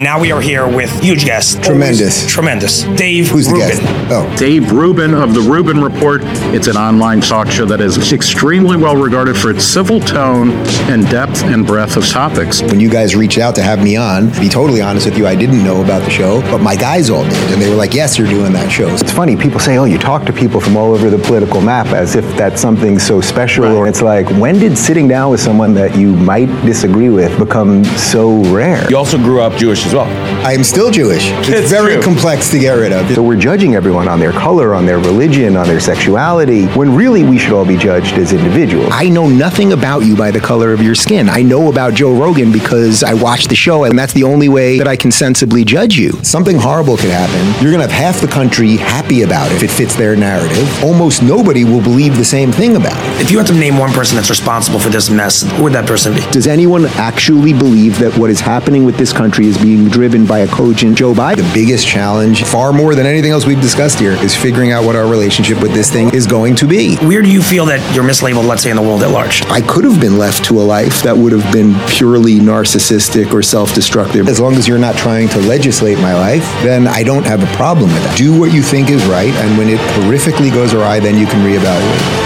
Now we are here with huge guest. Tremendous. Dave Who's the Rubin. guest? Oh. Dave Rubin of The Rubin Report. It's an online talk show that is extremely well regarded for its civil tone and depth and breadth of topics. When you guys reached out to have me on, to be totally honest with you, I didn't know about the show, but my guys all did, and they were like, yes, you're doing that show. It's funny, people say, oh, you talk to people from all over the political map as if that's something so special, or it's like, when did sitting down with someone that you might disagree with become so rare? You also grew up Jewish as well. I am still Jewish. It's very complex to get rid of. So we're judging everyone on their color, on their religion, on their sexuality, when really we should all be judged as individuals. I know nothing about you by the color of your skin. I know about Joe Rogan because I watched the show, and that's the only way that I can sensibly judge you. Something horrible could happen. You're going to have half the country happy about it if it fits their narrative. Almost nobody will believe the same thing about it. If you had to name one person that's responsible for this mess, who would that person be? Does anyone actually believe that what is happening with this country is being driven by a cogent Joe Biden? The biggest challenge, far more than anything else we've discussed here, is figuring out what our relationship with this thing is going to be. Where do you feel that you're mislabeled, let's say, in the world at large? I could have been left to a life that would have been purely narcissistic or self-destructive. As long as you're not trying to legislate my life, then I don't have a problem with that. Do what you think is right, and when it horrifically goes awry, then you can reevaluate.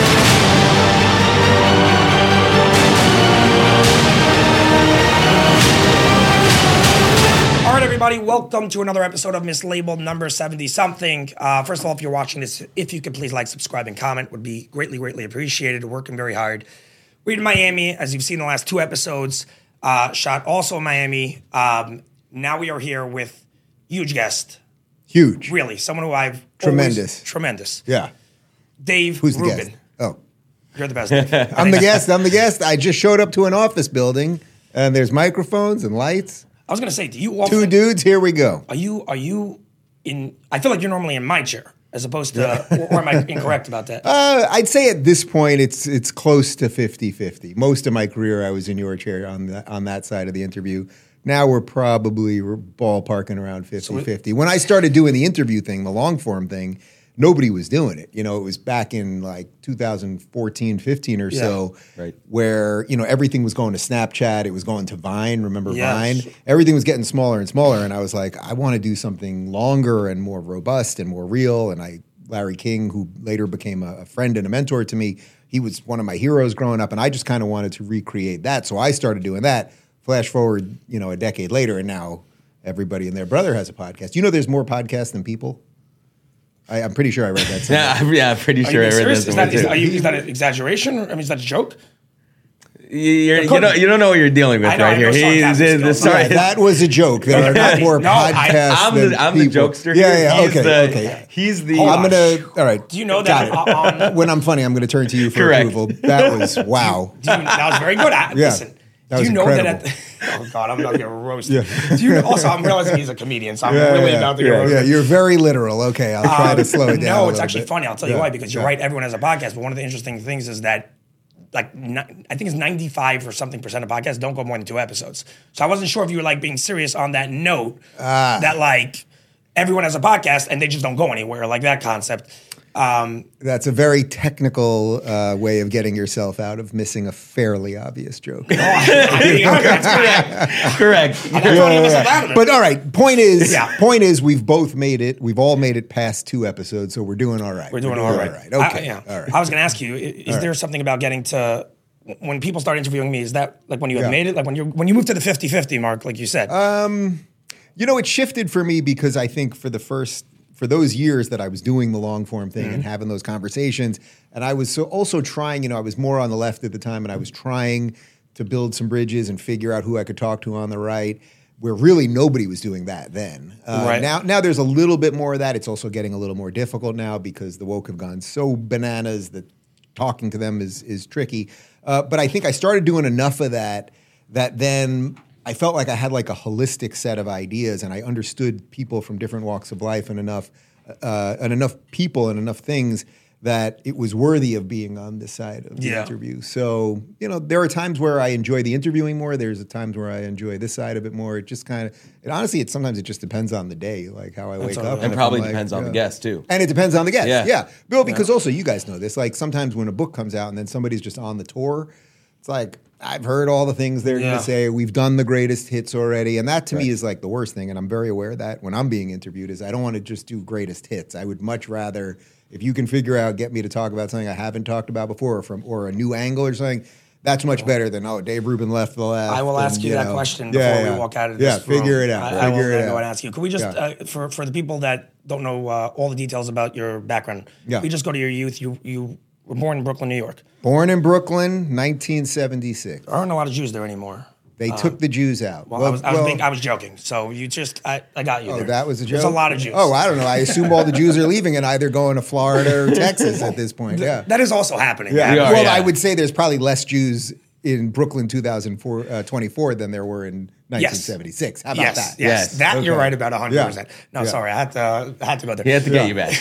Everybody, welcome to another episode of Mislabeled number 70-something. First of all, if you're watching this, if you could please like, subscribe, and comment, would be greatly appreciated. We're working very hard. We're in Miami, as you've seen in the last two episodes, shot also in Miami. Now we are here with huge guest. Huge. Really, someone who I've Tremendous. Yeah. Dave Who's the Rubin. guest? Oh. You're the best, Dave. I'm the guest. I just showed up to an office building, and there's microphones and lights. I was going to say, do you often... Two dudes, here we go. Are you in... I feel like you're normally in my chair, as opposed to... Or am I incorrect about that? I'd say at this point, it's close to 50-50. Most of my career, I was in your chair on that side of the interview. Now we're probably ballparking around 50-50. When I started doing the interview thing, the long form thing, nobody was doing it. You know, it was back in like 2014, 15 or so, right, where, you know, everything was going to Snapchat. It was going to Vine. Remember Vine? Everything was getting smaller and smaller. And I was like, I want to do something longer and more robust and more real. And Larry King, who later became a friend and a mentor to me, he was one of my heroes growing up. And I just kind of wanted to recreate that. So I started doing that. Flash forward, you know, a decade later, and now everybody and their brother has a podcast. You know, there's more podcasts than people. I'm pretty sure I read that somewhere. Yeah, pretty sure I read that somewhere too. Is that an exaggeration? I mean, is that a joke? You don't know what you're dealing with right here. Sorry, that was a joke. There are not more podcasts. I'm the jokester. Yeah. Okay. He's the. I'm gonna. All right. Do you know that? When I'm funny, I'm gonna turn to you for approval. That was wow. That was very good. Listen. That was incredible. Oh God, I'm not gonna roast. Also, I'm realizing he's a comedian, so I'm really about to get roasted. Yeah, you're very literal. Okay, I'll try to slow it down. No, it's actually funny. I'll tell you why. Because you're right. Everyone has a podcast, but one of the interesting things is that, like, I think it's 95 or something % of podcasts don't go more than 2 episodes. So I wasn't sure if you were like being serious on that note that like everyone has a podcast and they just don't go anywhere, like that concept. That's a very technical way of getting yourself out of missing a fairly obvious joke. Correct. But all right, point is, we've all made it past 2 episodes, so we're doing all right. We're doing all right. Okay. All right. I was going to ask you, is there something about getting to, when people start interviewing me, is that like when you have made it, like when you move to the 50-50 mark, like you said? You know, it shifted for me because I think for those years that I was doing the long form thing and having those conversations, and I was also trying, you know, I was more on the left at the time, and I was trying to build some bridges and figure out who I could talk to on the right, where really nobody was doing that then. Now there's a little bit more of that. It's also getting a little more difficult now because the woke have gone so bananas that talking to them is tricky. But I think I started doing enough of that then I felt like I had like a holistic set of ideas, and I understood people from different walks of life and enough people and enough things that it was worthy of being on this side of the interview. So, you know, there are times where I enjoy the interviewing more. There's times where I enjoy this side of it more. It just kind of, sometimes it just depends on the day, like how I wake up. And probably depends on the guest too. And it depends on the guest. Yeah. Bill, because also you guys know this, like sometimes when a book comes out and then somebody's just on the tour, it's like, I've heard all the things they're going Yeah. to say. We've done the greatest hits already. And that to me is like the worst thing. And I'm very aware of that when I'm being interviewed is I don't want to just do greatest hits. I would much rather, if you can figure out, get me to talk about something I haven't talked about before or a new angle or something, that's much better than, Dave Rubin left the left. I will ask you that question before we walk out of this room. Figure it out. I will Figure it go out. and ask you. Could we just, for the people that don't know all the details about your background, we just go to your youth. You were born in Brooklyn, New York. Born in Brooklyn, 1976. There aren't a lot of Jews there anymore. They took the Jews out. Well, I was joking. So you just, I got you there. That was a joke? There's a lot of Jews. Oh, I don't know. I assume all the Jews are leaving and either going to Florida or Texas at this point. Yeah. That is also happening. Yeah. We are, Well, yeah. I would say there's probably less Jews in Brooklyn 2024 than there were in 1976. How about Yes, that? yes. That you're Okay. right about 100%. No, Yeah. sorry. I had to go there. He had to get you back.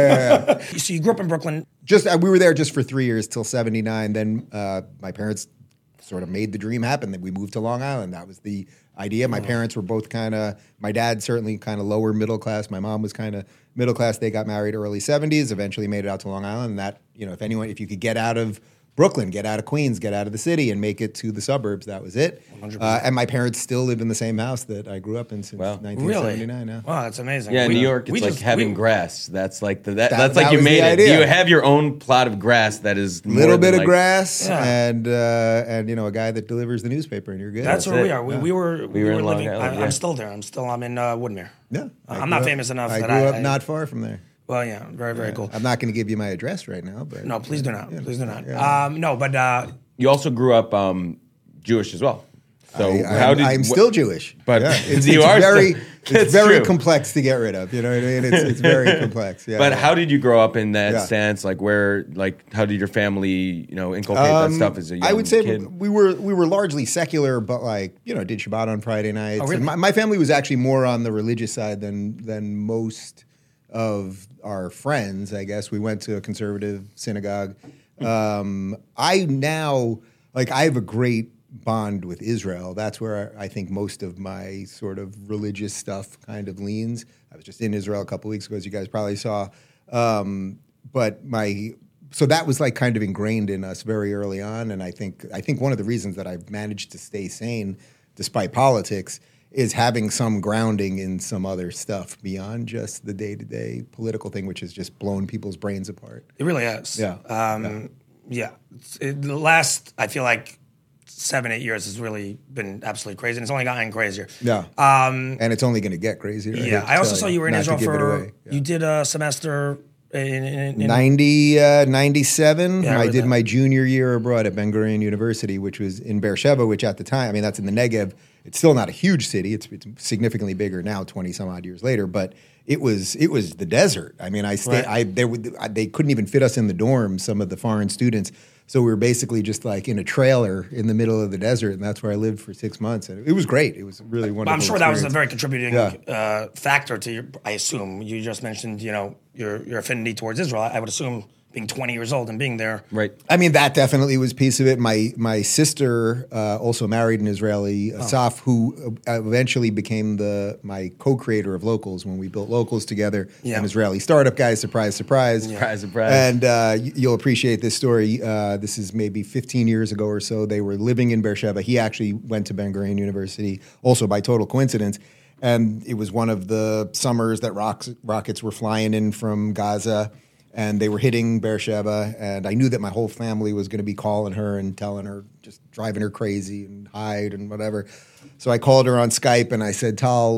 So you grew up in Brooklyn. We were there just for 3 years till 79. Then my parents sort of made the dream happen. That we moved to Long Island. That was the idea. My parents were both my dad certainly kind of lower middle class. My mom was kind of middle class. They got married early 70s, eventually made it out to Long Island. And that, if you could get out of Brooklyn, get out of Queens, get out of the city and make it to the suburbs, that was it. And my parents still live in the same house that I grew up in since 1979. Yeah. Wow, that's amazing. Yeah, in We- New York, we it's like just- having we- grass. That's like that's that like you was made the it. idea. You have your own plot of grass that is more Little bit than of like- grass Yeah. and a guy that delivers the newspaper and you're good. That's where it. we are. We were in Long living. Island, I'm still there. I'm in Woodmere. Yeah. I'm not famous enough I that grew up I- not far from there. Well, yeah, very, very cool. I'm not going to give you my address right now, but No, please do not. Please do not. Yeah. No, but You also grew up Jewish as well. So I'm still Jewish. But it's, you are very, still- it's That's very true. complex to get rid of. You know what I mean? It's very complex. Yeah. But how did you grow up in that Yeah. stance? Like how did your family, inculcate that stuff as a young I would say kid? we were largely secular, but did Shabbat on Friday nights. Oh, really? And my family was actually more on the religious side than most of our friends. I guess we went to a conservative synagogue. I have a great bond with Israel. That's where I think most of my sort of religious stuff kind of leans. I was just in Israel a couple of weeks ago, as you guys probably saw. So that was like kind of ingrained in us very early on, and I think one of the reasons that I've managed to stay sane despite politics is having some grounding in some other stuff beyond just the day-to-day political thing, which has just blown people's brains apart. it really is. Yeah. The last, I feel like 7-8 years has really been absolutely crazy, and it's only gotten crazier. Yeah. And it's only going to get crazier. Yeah. I also saw you were in Israel for. You did a semester in 97, Yeah, I I read did that. my junior year abroad at Ben Gurion University, which was in Beersheba, which at the time, that's in the Negev. It's still not a huge city. It's significantly bigger now, 20 some odd years later. But it was the desert. They couldn't even fit us in the dorms, some of the foreign students. So we were basically just like in a trailer in the middle of the desert, and that's where I lived for 6 months. And it was great. It was really wonderful. I'm sure that was a experience. very contributing factor to your. I assume you just mentioned, your affinity towards Israel. I would assume being 20 years old and being there. Right. That definitely was a piece of it. My sister also married an Israeli, Asaf, who eventually became my co-creator of Locals when we built Locals together. Yeah. An Israeli startup guy, surprise, surprise. Surprise, surprise. And you'll appreciate this story. This is maybe 15 years ago or so. They were living in Beersheba. He actually went to Ben Gurion University, also by total coincidence. And it was one of the summers that rockets were flying in from Gaza. And they were hitting Beersheba, and I knew that my whole family was going to be calling her and telling her, just driving her crazy and hide and whatever. So I called her on Skype and I said, Tal,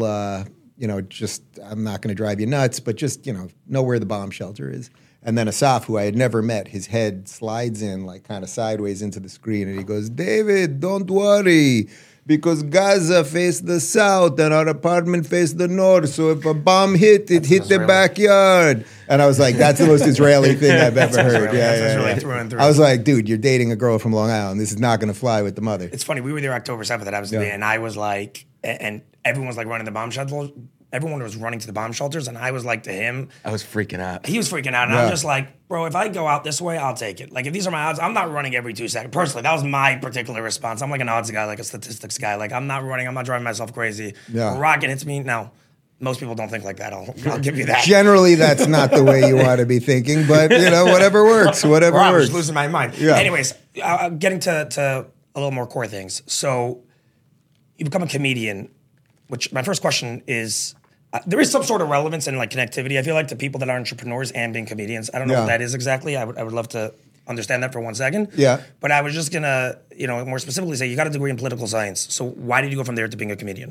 I'm not going to drive you nuts, but just, know where the bomb shelter is. And then Asaf, who I had never met, his head slides in like kind of sideways into the screen, and he goes, David, don't worry. Because Gaza faced the south and our apartment faced the north. So if a bomb hit, it hit the backyard. And I was like, that's the most Israeli thing I've ever heard. That's Israeli through and through. I was like, dude, you're dating a girl from Long Island. This is not going to fly with the mother. It's funny. We were there October 7th. That was the day, and I was like, and everyone was like running the bomb shelters. Everyone was running to the bomb shelters, and I was like to him, I was freaking out. he was freaking out, and I'm just like, bro, if I go out this way, I'll take it. Like, if these are my odds, I'm not running every 2 seconds. Personally, that was my particular response. I'm like an odds guy, like a statistics guy. Like, I'm not running. I'm not driving myself crazy. Yeah. A rocket hits me. Now, most people don't think like that. I'll give you that. Generally, that's not the way you want to be thinking, but, whatever works. Whatever Or I'm works. just losing my mind. Yeah. Anyways, getting to a little more core things. So you become a comedian, which my first question is, there is some sort of relevance and like connectivity, I feel like, to people that are entrepreneurs and being comedians. I don't know Yeah. what that is exactly. I would love to understand that for 1 second. Yeah. But I was just gonna, more specifically say you got a degree in political science. So why did you go from there to being a comedian?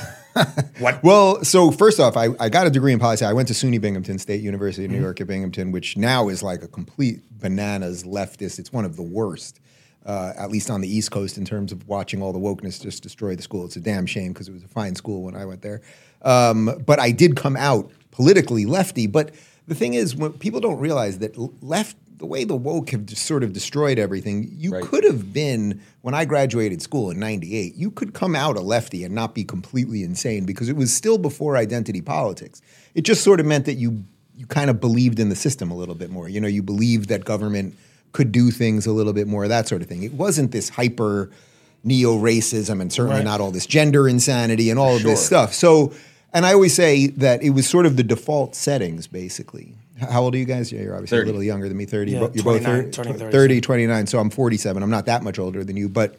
What? Well, so first off, I got a degree in policy. I went to SUNY Binghamton, State University of New York at Binghamton, which now is like a complete bananas leftist. It's one of the worst, at least on the East Coast, in terms of watching all the wokeness just destroy the school. It's a damn shame because it was a fine school when I went there. But I did come out politically lefty. But the thing is, when people don't realize that the way the woke have just sort of destroyed everything, you Right. could have been, when I graduated school in 98, you could come out a lefty and not be completely insane because it was still before identity politics. It just sort of meant that you kind of believed in the system a little bit more. You believed that government could do things a little bit more, that sort of thing. It wasn't this hyper neo-racism and certainly not all this gender insanity and all of this stuff. So, and I always say that it was sort of the default settings, basically. How old are you guys? Yeah, you're obviously 30. a little younger than me, 30. Yeah, You're both 29, turning 30. 30, 29, so I'm 47. I'm not that much older than you. But,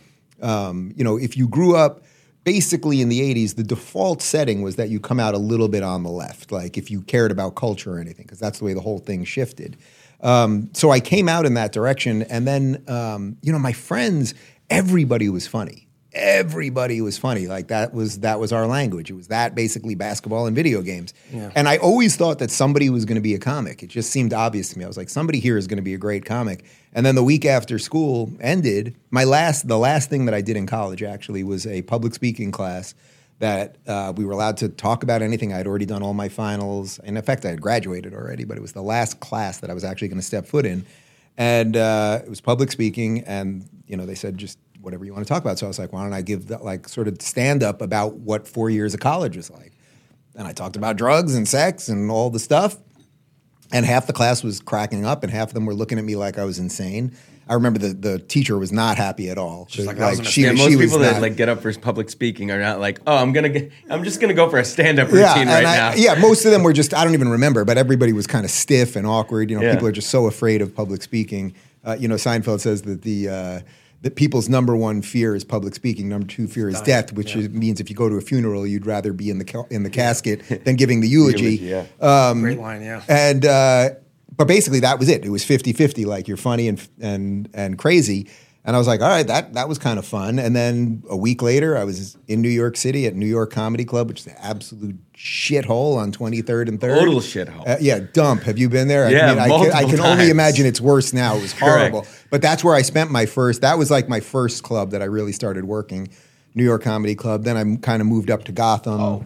if you grew up basically in the 80s, the default setting was that you come out a little bit on the left, like if you cared about culture or anything, because that's the way the whole thing shifted. So I came out in that direction. And then, my friends, everybody was funny. Everybody was funny. Like that was our language. It was that, basically basketball and video games. Yeah. And I always thought that somebody was going to be a comic. It just seemed obvious to me. I was like, somebody here is going to be a great comic. And then the week after school ended, the last thing that I did in college actually was a public speaking class that we were allowed to talk about anything. I had already done all my finals. And in fact, I had graduated already, but it was the last class that I was actually going to step foot in. And it was public speaking, and they said just whatever you want to talk about. So I was like, why don't I give that sort of stand up about what 4 years of college was like? And I talked about drugs and sex and all the stuff. And half the class was cracking up, and half of them were looking at me like I was insane. I remember the teacher was not happy at all. She's like, Most people that get up for public speaking are not like, oh, I'm just gonna go for a stand-up routine right now. Yeah, most of them were just, I don't even remember, but everybody was kind of stiff and awkward. People are just so afraid of public speaking. Seinfeld says that that people's number one fear is public speaking. Number two fear is death, which means if you go to a funeral, you'd rather be in the casket than giving the eulogy. Great line, yeah. And but basically that was it. It was 50-50, like you're funny and crazy. And I was like, all right, that was kind of fun. And then a week later, I was in New York City at New York Comedy Club, which is an absolute shithole on 23rd and 3rd. Total shithole. Yeah, dump. Have you been there? Yeah, I can only times. imagine it's worse now. It was horrible. Correct. But that's where I spent that was like my first club that I really started working, New York Comedy Club. Then I kind of moved up to Gotham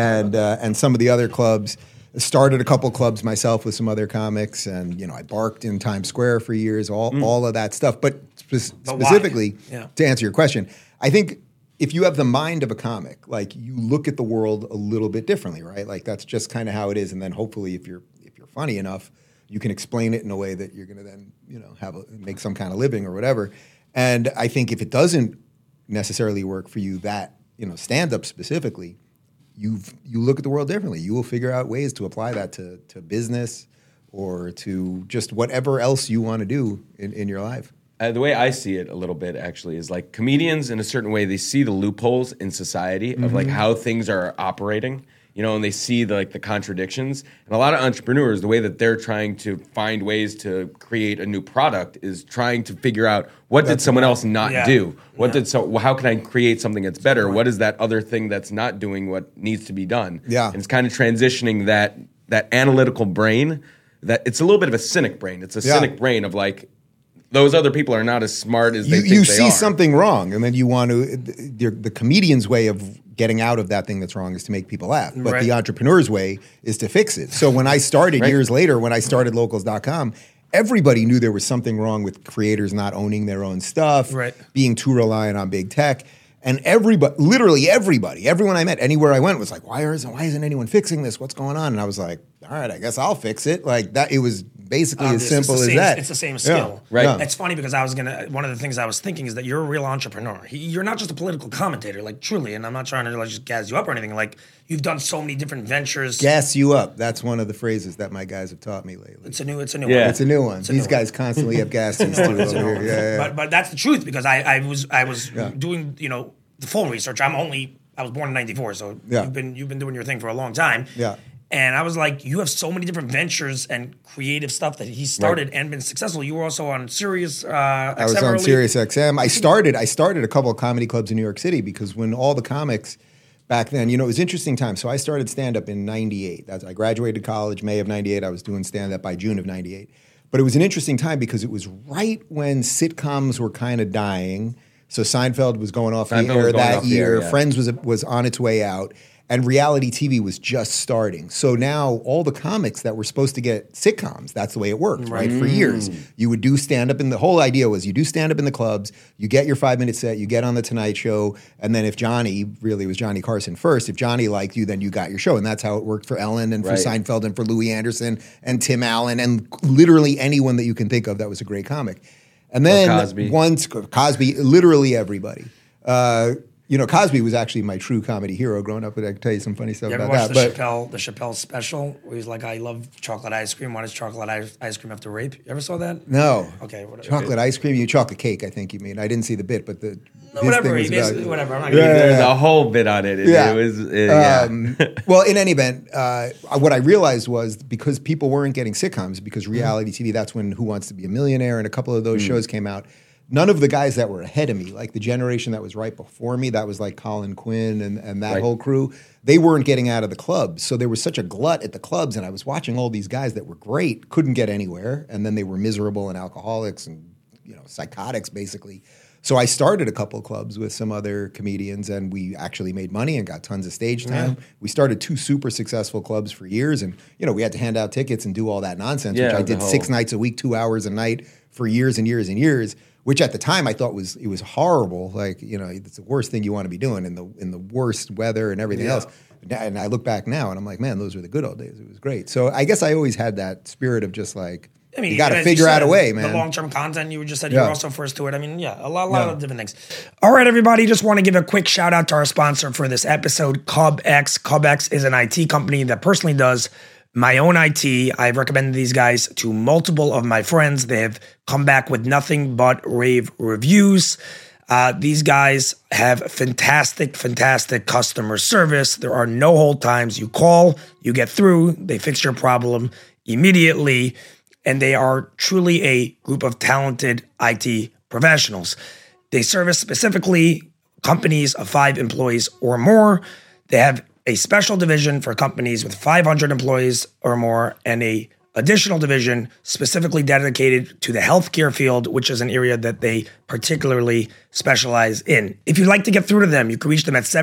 and some of the other clubs. Started a couple clubs myself with some other comics, and I barked in Times Square for years, all of that stuff. But specifically, to answer your question, I think if you have the mind of a comic, like you look at the world a little bit differently, right? Like that's just kind of how it is. And then hopefully, if you're funny enough, you can explain it in a way that you're going to then make some kind of living or whatever. And I think if it doesn't necessarily work for you, that stand up specifically, you look at the world differently. You will figure out ways to apply that to business or to just whatever else you want to do in your life. The way I see it a little bit actually is like comedians in a certain way, they see the loopholes in society of like how things are operating, and they see the contradictions. And a lot of entrepreneurs, the way that they're trying to find ways to create a new product is trying to figure out what did someone else not do? How can I create something that's better? What is that other thing that's not doing what needs to be done? Yeah. And it's kind of transitioning that analytical brain, that it's a little bit of a cynic brain. It's a cynic brain of like, those other people are not as smart as they think they are. You see something wrong, and then you want to. The comedian's way of getting out of that thing that's wrong is to make people laugh. But the entrepreneur's way is to fix it. So when I started years later, when I started Locals.com, everybody knew there was something wrong with creators not owning their own stuff, being too reliant on big tech. And literally everyone I met, anywhere I went, was like, why isn't anyone fixing this? What's going on? And I was like, all right, I guess I'll fix it. Like that, it was basically as It's simple the as same- that. It's the same skill. Right. Yeah. It's funny because one of the things I was thinking is that you're a real entrepreneur. You're not just a political commentator, like truly, and I'm not trying to like, just gas you up or anything. Like you've done so many different ventures. Gas you up. That's one of the phrases that my guys have taught me lately. It's a new Yeah. one. It's a new one. a These new guys constantly have gas these two It's a new over one. here. Yeah. But that's the truth because I was doing the full research. I was born in '94, so Yeah. you've been doing your thing for a long time. Yeah. And I was like, you have so many different ventures and creative stuff that he started and been successful. You were also on Sirius. I was on Sirius XM. I started a couple of comedy clubs in New York City because when all the comics back then, it was interesting time. So I started stand-up in 98. I graduated college May of 98. I was doing stand-up by June of 98. But it was an interesting time because it was right when sitcoms were kind of dying. So Seinfeld was going off the air that year. Friends was on its way out. And reality TV was just starting. So now all the comics that were supposed to get sitcoms, that's the way it worked, right? For years. You would do stand-up, and the whole idea was you do stand-up in the clubs, you get your 5-minute set, you get on The Tonight Show, and then if Johnny, really it was Johnny Carson first, if Johnny liked you, then you got your show. And that's how it worked for Ellen and for Seinfeld and for Louis Anderson and Tim Allen and literally anyone that you can think of that was a great comic. And then Cosby, literally everybody. Cosby was actually my true comedy hero growing up, but I can tell you some funny stuff You ever about watched that. the Chappelle special where he's like, I love chocolate ice cream. Why does chocolate ice cream after rape? You ever saw that? No. Okay, whatever. Chocolate ice cream, chocolate cake, I think you mean. I didn't see the bit, but his whatever. thing was Basically, about, whatever. I'm not There's a whole bit on it. Yeah. It was, Well, in any event, what I realized was because people weren't getting sitcoms, because reality TV, that's when Who Wants to Be a Millionaire and a couple of those shows came out. None of the guys that were ahead of me, like the generation that was right before me, that was like Colin Quinn and that whole crew, they weren't getting out of the clubs. So there was such a glut at the clubs, and I was watching all these guys that were great, couldn't get anywhere, and then they were miserable and alcoholics and psychotics, basically. So I started a couple of clubs with some other comedians, and we actually made money and got tons of stage time. Yeah. We started 2 super successful clubs for years, and we had to hand out tickets and do all that nonsense, which I did 6 nights a week, 2 hours a night for years and years and years. Which at the time I thought it was horrible. Like it's the worst thing you want to be doing in the worst weather and everything else. And I look back now and I'm like, man, those were the good old days. It was great. So I guess I always had that spirit of just like, you got to figure out a way, man. The long-term content, you just said you were also first to it. I mean, a lot of different things. All right, everybody, just want to give a quick shout out to our sponsor for this episode, CubX. CubX is an IT company that personally does my own IT. I've recommended these guys to multiple of my friends. They have come back with nothing but rave reviews. These guys have fantastic customer service. There are no hold times. You call, you get through, they fix your problem immediately, and they are truly a group of talented IT professionals. They service specifically companies of 5 employees or more. They have a special division for companies with 500 employees or more, and a additional division specifically dedicated to the healthcare field, which is an area that they particularly specialize in. If you'd like to get through to them, you can reach them at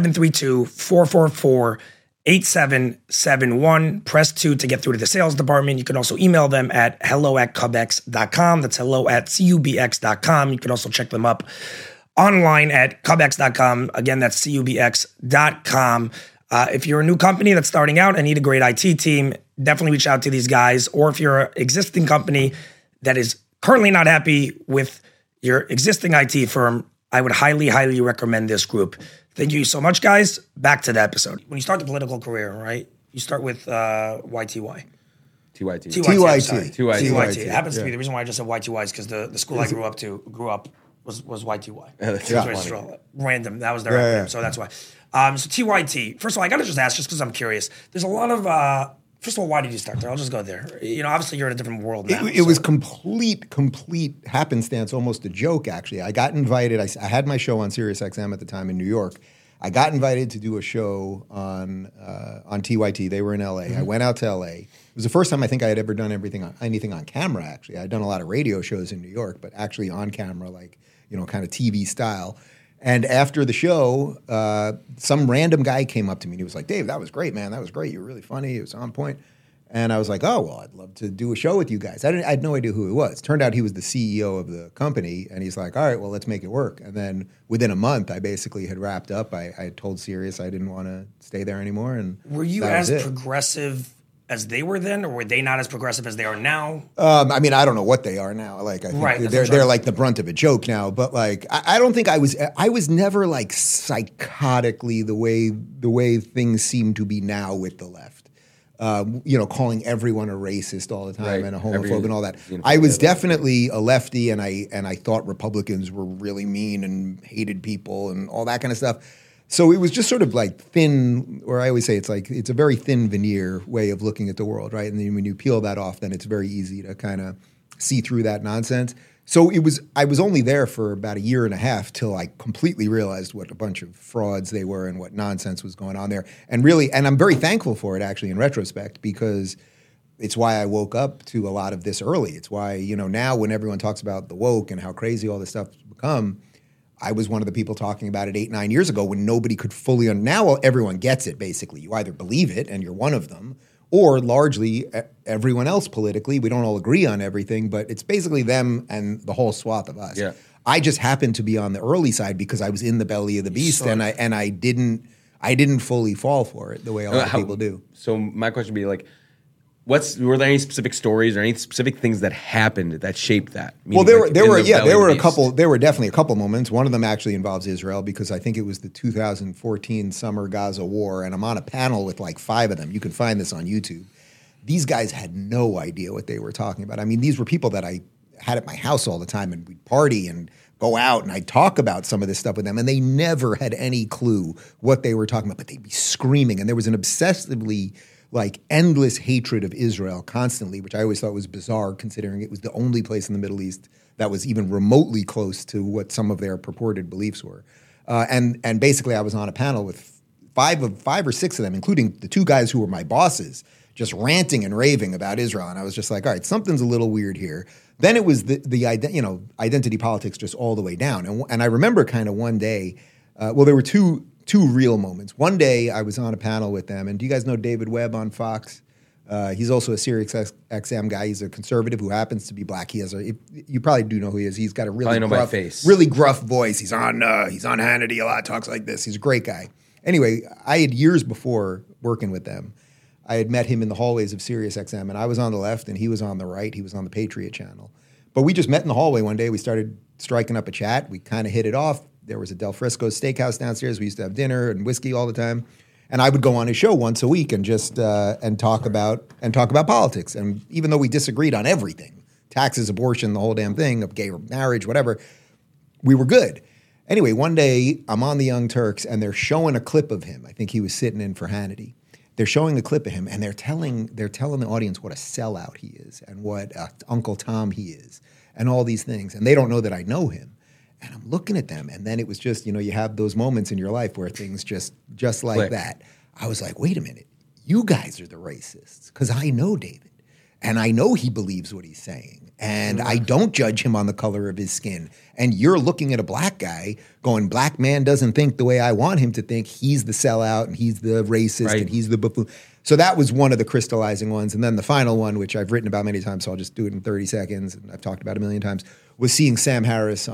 732-444-8771. Press 2 to get through to the sales department. You can also email them at hello@cubx.com. That's hello@cubx.com. You can also check them up online at cubx.com. Again, that's cubx.com. If you're a new company that's starting out and need a great IT team, definitely reach out to these guys. Or if you're an existing company that is currently not happy with your existing IT firm, I would highly recommend this group. Thank you so much, guys. Back to the episode. When you start the political career, right, you start with YTY. TYT. TYT. It happens to be the reason why I just said YTY is because the school I grew up was YTY. Random. That was their acronym, so that's why. So TYT. First of all, I got to just ask, just because I'm curious. There's a lot of. First of all, why did you start there? I'll just go there. Obviously you're in a different world now. It was complete happenstance, almost a joke, actually. I got invited. I had my show on Sirius XM at the time in New York. I got invited to do a show on TYT. They were in LA. I went out to LA. It was the first time I think I had ever done anything on camera, actually. I'd done a lot of radio shows in New York, but actually on camera, like, kind of TV style. And after the show, some random guy came up to me and he was like, Dave, that was great, man. That was great. You were really funny. It was on point. And I was like, oh, well, I'd love to do a show with you guys. I had no idea who he was. Turned out he was the CEO of the company. And he's like, all right, well, let's make it work. And then within a month, I basically had wrapped up. I had told Sirius I didn't want to stay there anymore. And were you as progressive as they were then, or were they not as progressive as they are now? I mean, I don't know what they are now. Like, I think Right, that's they're what I'm- they're like the brunt of a joke now. But like, I don't think I was never like psychotically the way things seem to be now with the left. Calling everyone a racist all the time Right. and a homophobe and all that. You know, I was yeah, definitely a lefty, and I thought Republicans were really mean and hated people and all that kind of stuff. So it was just sort of like thin, or I always say it's a very thin veneer way of looking at the world, right? And then when you peel that off, then it's very easy to kind of see through that nonsense. So I was only there for about a year and a half till I completely realized what a bunch of frauds they were and what nonsense was going on there. And I'm very thankful for it actually in retrospect, because it's why I woke up to a lot of this early. It's why, now when everyone talks about the woke and how crazy all this stuff's become, I was one of the people talking about it 8-9 years ago when nobody could fully. Now everyone gets it, basically. You either believe it and you're one of them, or largely everyone else politically. We don't all agree on everything, but it's basically them and the whole swath of us. Yeah. I just happened to be on the early side because I was in the belly of the beast, and I didn't fully fall for it the way a lot of people do. So my question would be like, were there any specific stories or any specific things that happened that shaped that? Well, Meaning, there were belly definitely a couple moments. One of them actually involves Israel, because I think it was the 2014 summer Gaza war, and I'm on a panel with like 5 of them. You can find this on YouTube. These guys had no idea what they were talking about. I mean, these were people that I had at my house all the time, and we'd party and go out, and I'd talk about some of this stuff with them, and they never had any clue what they were talking about, but they'd be screaming, and there was an obsessively like endless hatred of Israel constantly, which I always thought was bizarre considering it was the only place in the Middle East that was even remotely close to what some of their purported beliefs were. And basically I was on a panel with five or six of them, including the 2 guys who were my bosses, just ranting and raving about Israel. And I was just like, all right, something's a little weird here. Then it was the identity politics just all the way down. And I remember kind of one day, there were two real moments. One day I was on a panel with them, and do you guys know David Webb on Fox? He's also a Sirius XM guy. He's a conservative who happens to be black. You probably do know who he is. He's got a really gruff voice. He's on Hannity a lot, talks like this. He's a great guy. Anyway, I had years before working with them, I had met him in the hallways of Sirius XM, and I was on the left and he was on the right. He was on the Patriot channel. But we just met in the hallway one day. We started striking up a chat. We kind of hit it off. There was a Del Frisco's steakhouse downstairs. We used to have dinner and whiskey all the time. And I would go on his show once a week and just talk about politics. And even though we disagreed on everything, taxes, abortion, the whole damn thing of gay marriage, whatever, we were good. Anyway, one day I'm on the Young Turks and they're showing a clip of him. I think he was sitting in for Hannity. They're showing a clip of him and they're telling the audience what a sellout he is and what Uncle Tom he is and all these things. And they don't know that I know him. And I'm looking at them, and then it was just, you have those moments in your life where things just like Click. that. I was like, wait a minute, you guys are the racists, because I know David, and I know he believes what he's saying, and I don't judge him on the color of his skin. And you're looking at a black guy going, black man doesn't think the way I want him to think. He's the sellout, and he's the racist, Right. and he's the buffoon. So that was one of the crystallizing ones. And then the final one, which I've written about many times, so I'll just do it in 30 seconds, and I've talked about a million times, was seeing Sam Harris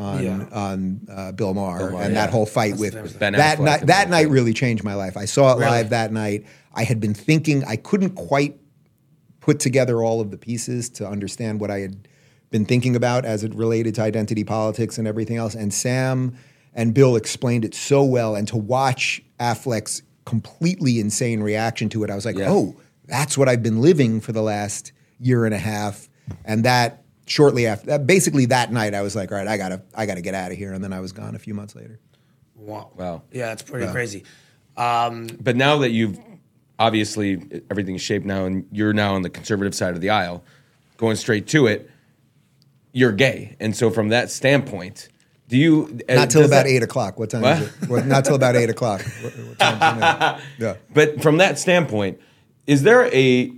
on Bill Maher, and that whole fight with Ben that Affleck night. and That the- night really changed my life. I saw it Really? live that night. I had been thinking, I couldn't quite put together all of the pieces to understand what I had been thinking about as it related to identity politics and everything else. And Sam and Bill explained it so well. And to watch Affleck's completely insane reaction to it, I was like, oh, that's what I've been living for the last year and a half. And that shortly after that, basically that night, I was like, all right, I gotta get out of here. And then I was gone a few months later. Wow. Yeah, it's pretty crazy. But now that you've obviously everything's shaped now, and you're now on the conservative side of the aisle, going straight to it, you're gay, and so from that standpoint, do you Not till about 8 o'clock. What time is it? Not till about 8 o'clock. What time is it now? Yeah. But from that standpoint, is there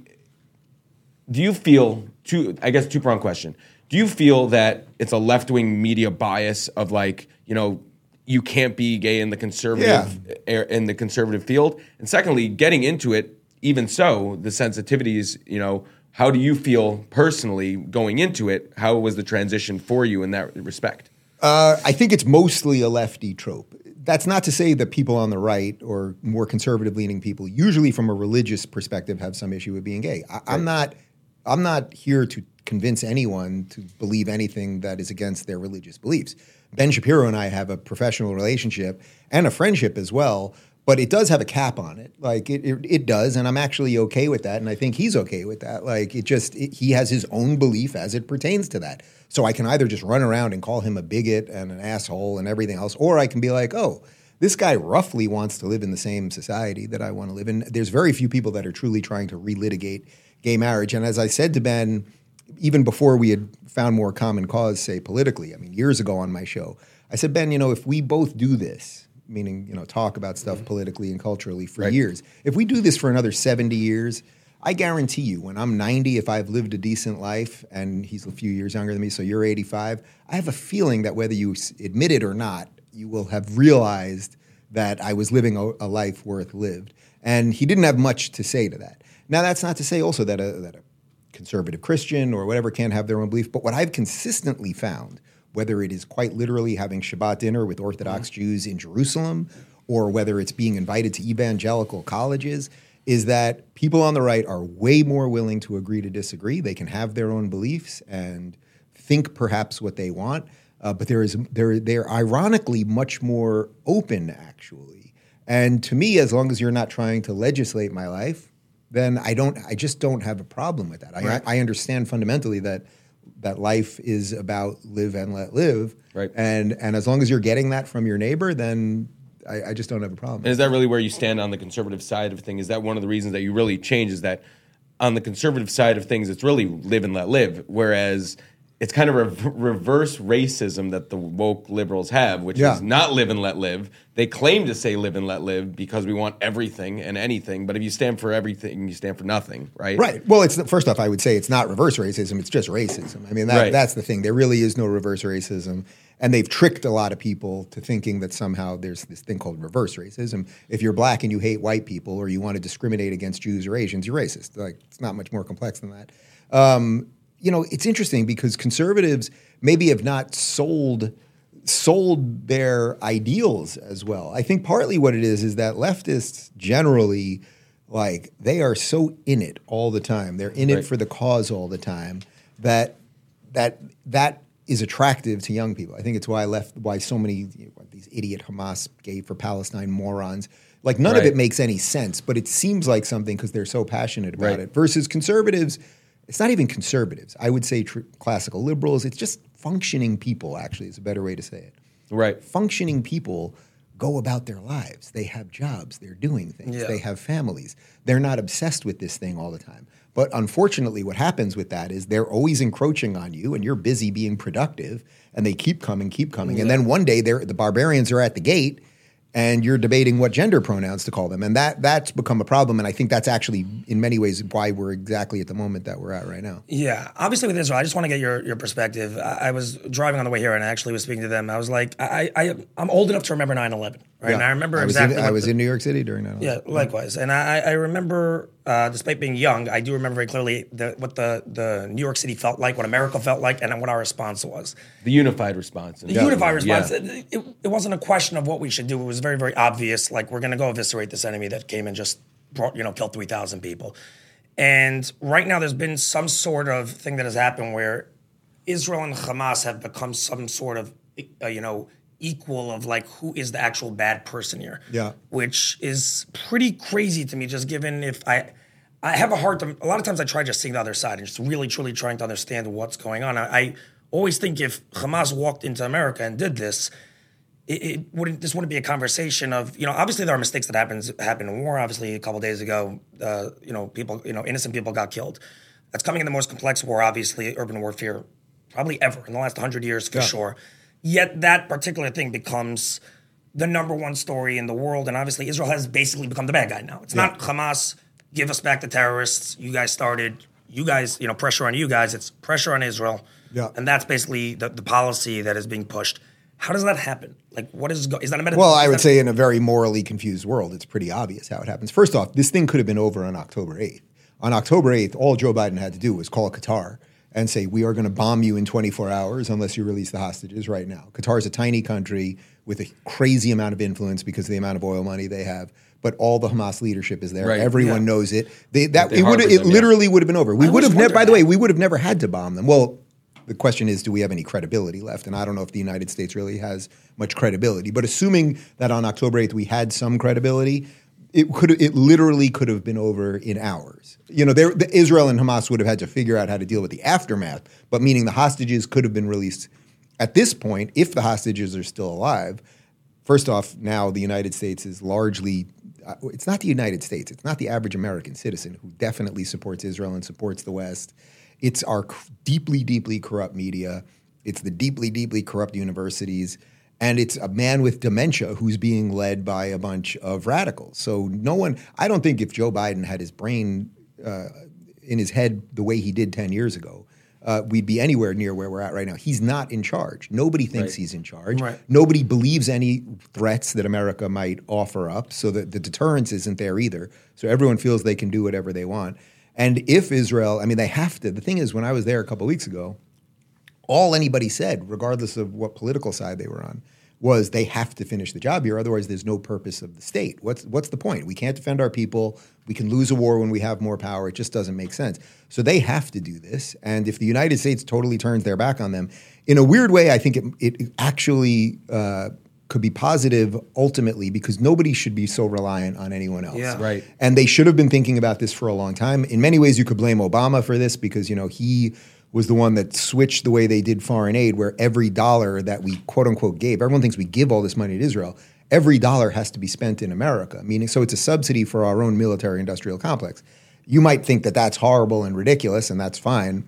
do you feel, two-pronged question. Do you feel that it's a left-wing media bias of like, you can't be gay in the conservative field? And secondly, getting into it, even so, the sensitivities, how do you feel personally going into it? How was the transition for you in that respect? I think it's mostly a lefty trope. that's not to say that people on the right or more conservative-leaning people, usually from a religious perspective, have some issue with being gay. I'm not here to convince anyone to believe anything that is against their religious beliefs. Ben Shapiro and I have a professional relationship and a friendship as well, but it does have a cap on it. Like it does, and I'm actually okay with that, and I think he's okay with that. Like he has his own belief as it pertains to that. So I can either just run around and call him a bigot and an asshole and everything else, or I can be like, oh, this guy roughly wants to live in the same society that I want to live in. There's very few people that are truly trying to relitigate gay marriage. And as I said to Ben, even before we had found more common cause, say politically, I mean, years ago on my show, I said, Ben, if we both do this, meaning, talk about stuff politically and culturally for years, if we do this for another 70 years, I guarantee you when I'm 90, if I've lived a decent life, and he's a few years younger than me, so you're 85, I have a feeling that whether you admit it or not, you will have realized that I was living a life worth lived. And he didn't have much to say to that. Now, that's not to say also that a conservative Christian or whatever can't have their own belief, but what I've consistently found, whether it is quite literally having Shabbat dinner with Orthodox Jews in Jerusalem, or whether it's being invited to evangelical colleges, is that people on the right are way more willing to agree to disagree. They can have their own beliefs and think perhaps what they want, but they're ironically much more open, actually. And to me, as long as you're not trying to legislate my life, then I just don't have a problem with that. I understand fundamentally that life is about live and let live. Right. And as long as you're getting that from your neighbor, then I just don't have a problem. And is that really where you stand on the conservative side of things? Is that one of the reasons that you really change, is that on the conservative side of things, it's really live and let live, whereas it's kind of reverse racism that the woke liberals have, which is not live and let live. They claim to say live and let live because we want everything and anything, but if you stand for everything, you stand for nothing, right? Right. Well, first off, I would say it's not reverse racism, it's just racism. I mean, that's the thing. There really is no reverse racism, and they've tricked a lot of people to thinking that somehow there's this thing called reverse racism. If you're black and you hate white people or you want to discriminate against Jews or Asians, you're racist. Like, it's not much more complex than that. It's interesting because conservatives maybe have not sold their ideals as well. I think partly what it is that leftists generally, like, they are so in it all the time. They're in it for the cause all the time that is attractive to young people. I think it's why so many these idiot Hamas gay for Palestine morons. Like, none of it makes any sense, but it seems like something because they're so passionate about it. Versus conservatives, it's not even conservatives. I would say classical liberals. It's just functioning people, actually, is a better way to say it. Right. Functioning people go about their lives. They have jobs. They're doing things. Yeah. They have families. They're not obsessed with this thing all the time. But unfortunately, what happens with that is they're always encroaching on you, and you're busy being productive, and they keep coming. Yeah. And then one day, the barbarians are at the gate, and you're debating what gender pronouns to call them. And that's become a problem. And I think that's actually, in many ways, why we're exactly at the moment that we're at right now. Yeah. Obviously, with Israel, I just want to get your perspective. I was driving on the way here and I actually was speaking to them. I was like, I'm old enough to remember 9/11, right? Yeah. And I remember I was in New York City during 9/11. Yeah, likewise. And I remember, despite being young, I do remember very clearly what the New York City felt like, what America felt like, and what our response was. The unified response. The unified response. Yeah. It wasn't a question of what we should do. It was very, very obvious, like, we're going to go eviscerate this enemy that came and just killed 3,000 people. And right now there's been some sort of thing that has happened where Israel and Hamas have become some sort of, equal of, like, who is the actual bad person here. Yeah. Which is pretty crazy to me, just given if I have a hard time, a lot of times I try just seeing the other side and just really, truly trying to understand what's going on. I always think if Hamas walked into America and did this, this wouldn't be a conversation of, obviously there are mistakes that happen in war. Obviously, a couple of days ago, innocent people got killed. That's coming in the most complex war, obviously, urban warfare, probably ever in the last 100 years for sure. Yet that particular thing becomes the number one story in the world, and obviously Israel has basically become the bad guy now. It's not Hamas, give us back the terrorists, you guys started, pressure on you guys, it's pressure on Israel, and that's basically the policy that is being pushed. How does that happen? Like, is that a metaphor? Well, I would say in a very morally confused world, it's pretty obvious how it happens. First off, this thing could have been over on October 8th. On October 8th, all Joe Biden had to do was call Qatar and say, we are going to bomb you in 24 hours unless you release the hostages right now. Qatar is a tiny country with a crazy amount of influence because of the amount of oil money they have. But all the Hamas leadership is there. Right. Everyone knows it. It harbored them, literally would have been over. We would have wondered by the that. way, we would have never had to bomb them. Well, the question is, do we have any credibility left? And I don't know if the United States really has much credibility. But assuming that on October 8th we had some credibility, it literally could have been over in hours. Israel and Hamas would have had to figure out how to deal with the aftermath, but meaning the hostages could have been released at this point if the hostages are still alive. First off, now the United States is largely it's not the United States. It's not the average American citizen who definitely supports Israel and supports the West. It's our deeply, deeply corrupt media. It's the deeply, deeply corrupt universities. And it's a man with dementia who's being led by a bunch of radicals. So I don't think if Joe Biden had his brain in his head the way he did 10 years ago, we'd be anywhere near where we're at right now. He's not in charge. Nobody thinks he's in charge. Right. Nobody believes any threats that America might offer up, so that the deterrence isn't there either. So everyone feels they can do whatever they want. And if Israel, they have to. The thing is, when I was there a couple of weeks ago, all anybody said, regardless of what political side they were on, was they have to finish the job here. Otherwise, there's no purpose of the state. What's the point? We can't defend our people. We can lose a war when we have more power. It just doesn't make sense. So they have to do this. And if the United States totally turns their back on them, in a weird way, I think it actually could be positive ultimately, because nobody should be so reliant on anyone else. Yeah. Right. And they should have been thinking about this for a long time. In many ways, you could blame Obama for this because, he was the one that switched the way they did foreign aid, where every dollar that we quote unquote gave, everyone thinks we give all this money to Israel, every dollar has to be spent in America, meaning so it's a subsidy for our own military industrial complex. You might think that that's horrible and ridiculous, and that's fine.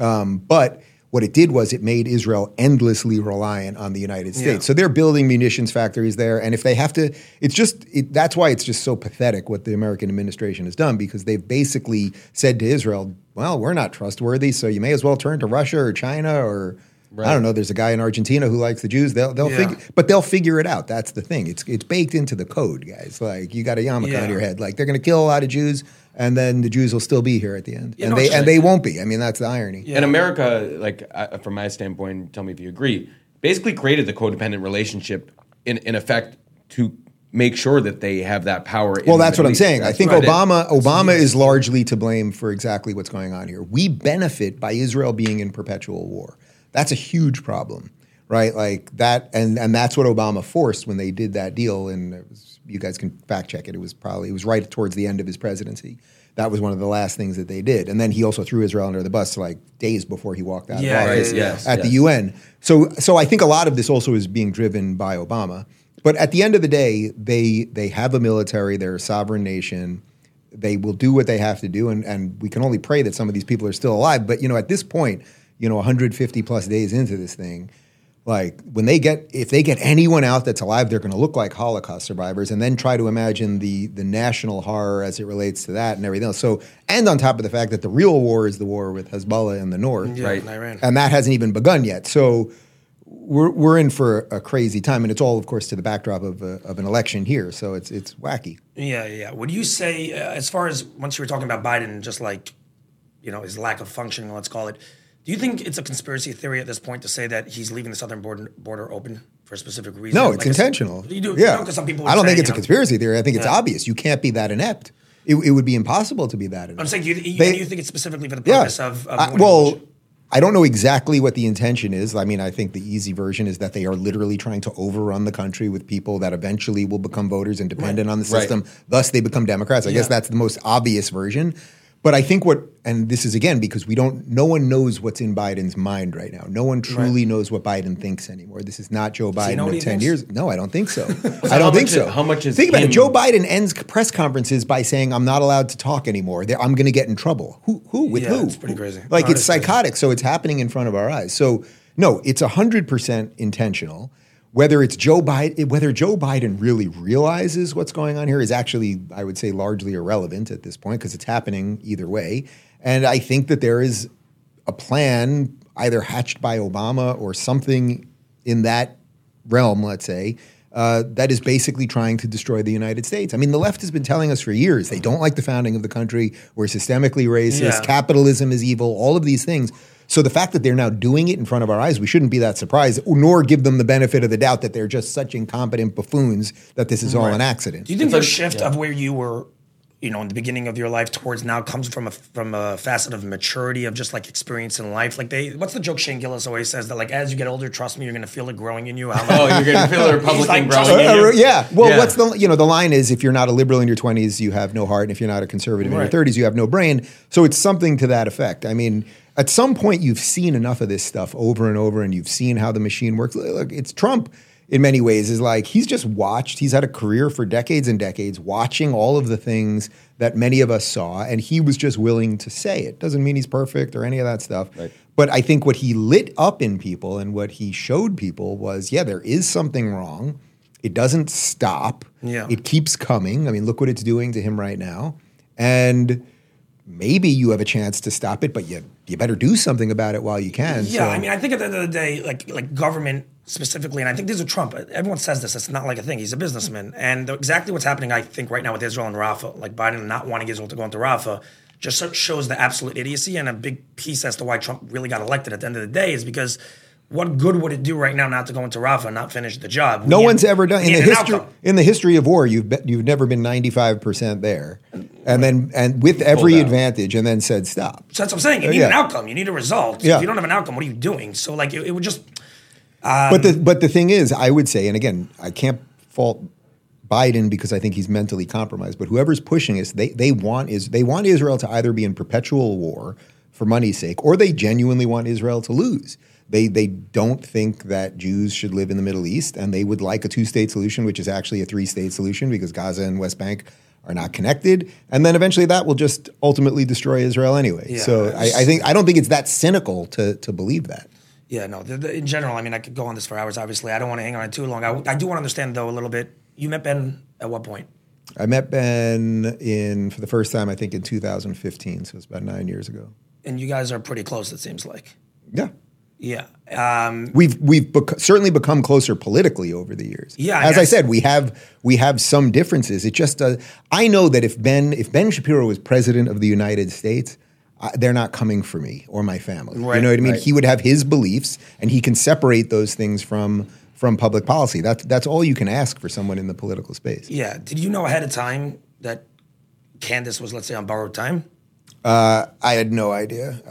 But what it did was it made Israel endlessly reliant on the United States. Yeah. So they're building munitions factories there. And if they have to, that's why it's just so pathetic what the American administration has done, because they've basically said to Israel, well, we're not trustworthy, so you may as well turn to Russia or China or I don't know. There's a guy in Argentina who likes the Jews. They'll figure it out. That's the thing. It's baked into the code, guys. Like, you got a yarmulke on your head. Like, they're going to kill a lot of Jews, and then the Jews will still be here at the end, and they won't be. That's the irony. And America, from my standpoint, tell me if you agree, basically created the codependent relationship in effect to make sure that they have that power. Well, that's what I'm saying. I think right. Obama is largely to blame for exactly what's going on here. We benefit by Israel being in perpetual war. That's a huge problem, right? Like that, and that's what Obama forced when they did that deal. And you guys can fact check it. It was right towards the end of his presidency. That was one of the last things that they did. And then he also threw Israel under the bus like days before he walked out of office at the UN. So I think a lot of this also is being driven by Obama. But at the end of the day, they have a military. They're a sovereign nation. They will do what they have to do. And we can only pray that some of these people are still alive. But, at this point, 150 plus days into this thing, like if they get anyone out that's alive, they're going to look like Holocaust survivors, and then try to imagine the national horror as it relates to that and everything else. So, and on top of the fact that the real war is the war with Hezbollah in the north, right, and Iran, and that hasn't even begun yet. So we're in for a crazy time, and it's all, of course, to the backdrop of an election here. So it's wacky. Yeah. Would you say, as far as once you were talking about Biden, just like his lack of functioning, let's call it. Do you think it's a conspiracy theory at this point to say that he's leaving the southern border open for a specific reason? No, it's intentional. You do, yeah. Because some people I don't think it's a conspiracy theory. I think it's obvious. You can't be that inept. It would be impossible to be that inept. I'm saying, do you think it's specifically for the purpose of I don't know exactly what the intention is. I think the easy version is that they are literally trying to overrun the country with people that eventually will become voters and dependent on the system. Right. Thus, they become Democrats. I guess that's the most obvious version. But I think and this is again because no one knows what's in Biden's mind right now. No one truly knows what Biden thinks anymore. This is not Joe Biden of 10 years. No, I don't think so. I don't think so. How much is Think about it. Joe Biden ends press conferences by saying, "I'm not allowed to talk anymore. I'm going to get in trouble." Who? With who? It's pretty crazy. Like, it's psychotic. So it's happening in front of our eyes. So no, it's 100% intentional. Whether Joe Biden really realizes what's going on here is actually, I would say, largely irrelevant at this point, because it's happening either way. And I think that there is a plan either hatched by Obama or something in that realm, let's say, that is basically trying to destroy the United States. The left has been telling us for years they don't like the founding of the country. We're systemically racist. Yeah. Capitalism is evil. All of these things. So the fact that they're now doing it in front of our eyes, we shouldn't be that surprised, nor give them the benefit of the doubt that they're just such incompetent buffoons that this is all an accident. Do you think the shift of where you were, you know, in the beginning of your life towards now comes from a facet of maturity of just like experience in life? Like what's the joke Shane Gillis always says that like as you get older, trust me, you're going to feel it growing in you. You're going to feel the Republican like, growing in you. Yeah. Well, what's the line is if you're not a liberal in your 20s, you have no heart, and if you're not a conservative in your 30s, you have no brain. So it's something to that effect. I mean, at some point, you've seen enough of this stuff over and over, and you've seen how the machine works. Look, it's Trump. In many ways, is like he's just watched. He's had a career for decades and decades watching all of the things that many of us saw, and he was just willing to say it. Doesn't mean he's perfect or any of that stuff. Right. But I think what he lit up in people and what he showed people was, yeah, there is something wrong. It doesn't stop. Yeah. It keeps coming. I mean, look what it's doing to him right now. And maybe you have a chance to stop it, but you better do something about it while you can. Yeah, I mean, I think at the end of the day, like government specifically, and I think this is Trump. Everyone says this. It's not like a thing. He's a businessman. And exactly what's happening, I think, right now with Israel and Rafah, like Biden not wanting Israel to go into Rafah, just shows the absolute idiocy. And a big piece as to why Trump really got elected at the end of the day is because what good would it do right now not to go into Rafah and not finish the job? No one's ever done in the history of war. You've never been 95% there, and with every advantage, and then said stop. So that's what I'm saying. You need an outcome. You need a result. Yeah. If you don't have an outcome, what are you doing? So like it would just. But the thing is, I would say, and again, I can't fault Biden because I think he's mentally compromised. But whoever's pushing this, they want Israel to either be in perpetual war for money's sake, or they genuinely want Israel to lose. They don't think that Jews should live in the Middle East, and they would like a two-state solution, which is actually a three-state solution because Gaza and West Bank are not connected. And then eventually that will just ultimately destroy Israel anyway. Yeah, so I don't think it's that cynical to believe that. Yeah, no. In general, I mean, I could go on this for hours. Obviously, I don't want to hang on it too long. I do want to understand though a little bit. You met Ben at what point? I met Ben for the first time, I think, in 2015. So it's about 9 years ago. And you guys are pretty close. It seems like. Yeah. Yeah. We've certainly become closer politically over the years. Yeah. As I said, we have some differences. It just I know that if Ben Shapiro was president of the United States, they're not coming for me or my family. Right, you know what I mean? Right. He would have his beliefs, and he can separate those things from public policy. That's all you can ask for someone in the political space. Yeah. Did you know ahead of time that Candace was, let's say, on borrowed time? I had no idea.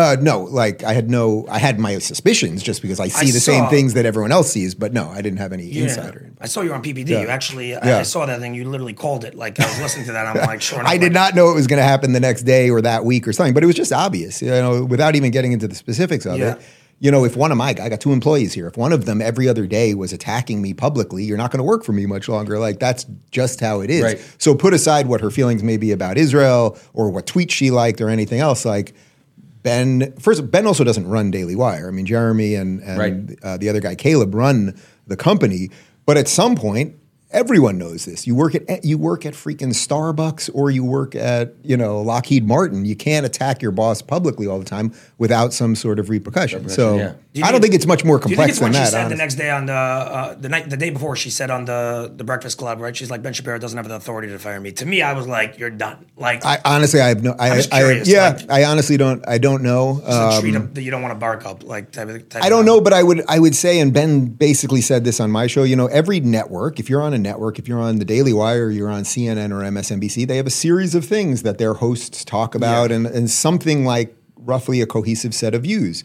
I had my suspicions just because I see the same things that everyone else sees, but no, I didn't have any insider info. I saw you on PPD. Yeah. You actually, I saw that thing. You literally called it. Like I was listening to that. I'm like, sure enough. I did not know it was going to happen the next day or that week or something, but it was just obvious, without even getting into the specifics of it. If one of I got two employees here. If one of them every other day was attacking me publicly, you're not going to work for me much longer. Like that's just how it is. Right. So put aside what her feelings may be about Israel or what tweets she liked or anything else. Like Ben also doesn't run Daily Wire. I mean, Jeremy and the other guy, Caleb, run the company. But at some point, everyone knows this. You work at freaking Starbucks or you work at Lockheed Martin. You can't attack your boss publicly all the time without some sort of repercussion. So I don't think it's much more complex than that. She said the next day on the day before, she said on the Breakfast Club, right? She's like, Ben Shapiro doesn't have the authority to fire me. To me, I was like, you're done. Like I honestly have no. I honestly don't. I don't know. Treat him that you don't want to bark up like type. I don't know, but I would say, and Ben basically said this on my show. Every network, if you're on a network, if you're on the Daily Wire, you're on CNN or MSNBC, they have a series of things that their hosts talk about and something like roughly a cohesive set of views.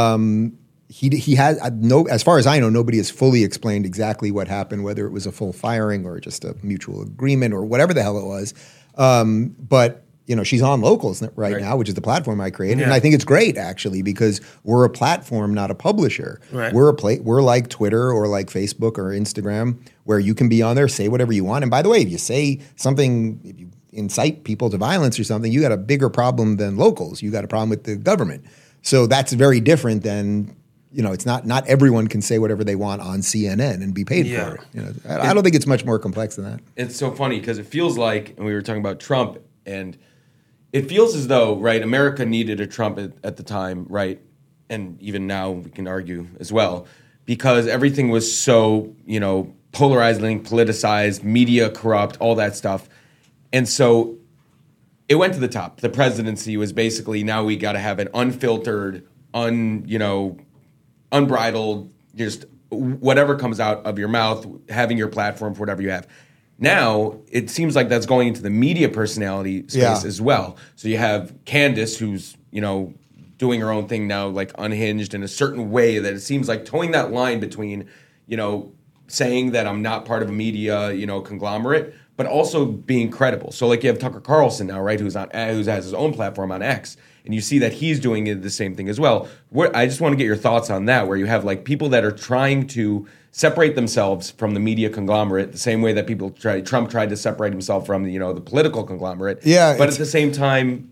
He has as far as I know, nobody has fully explained exactly what happened, whether it was a full firing or just a mutual agreement or whatever the hell it was. But she's on Locals right now, which is the platform I created, and I think it's great actually because we're a platform, not a publisher. Right. We're like Twitter or like Facebook or Instagram, where you can be on there, say whatever you want. And by the way, if you say something, if you incite people to violence or something, you got a bigger problem than Locals. You got a problem with the government. So that's very different than. It's not everyone can say whatever they want on CNN and be paid for it. I don't think it's much more complex than that. It's so funny because it feels like, and we were talking about Trump, and it feels as though, right, America needed a Trump at the time, right, and even now we can argue as well, because everything was so, polarizing, politicized, media corrupt, all that stuff. And so it went to the top. The presidency was basically, now we got to have an unfiltered, unbridled, just whatever comes out of your mouth, having your platform for whatever you have. Now, it seems like that's going into the media personality space as well. So you have Candace, who's, doing her own thing now, like unhinged in a certain way that it seems like towing that line between, saying that I'm not part of a media, conglomerate, but also being credible. So like you have Tucker Carlson now, right, who has his own platform on X, and you see that he's doing the same thing as well. I just want to get your thoughts on that, where you have like people that are trying to separate themselves from the media conglomerate the same way that Trump tried to separate himself from the political conglomerate. Yeah, but at the same time,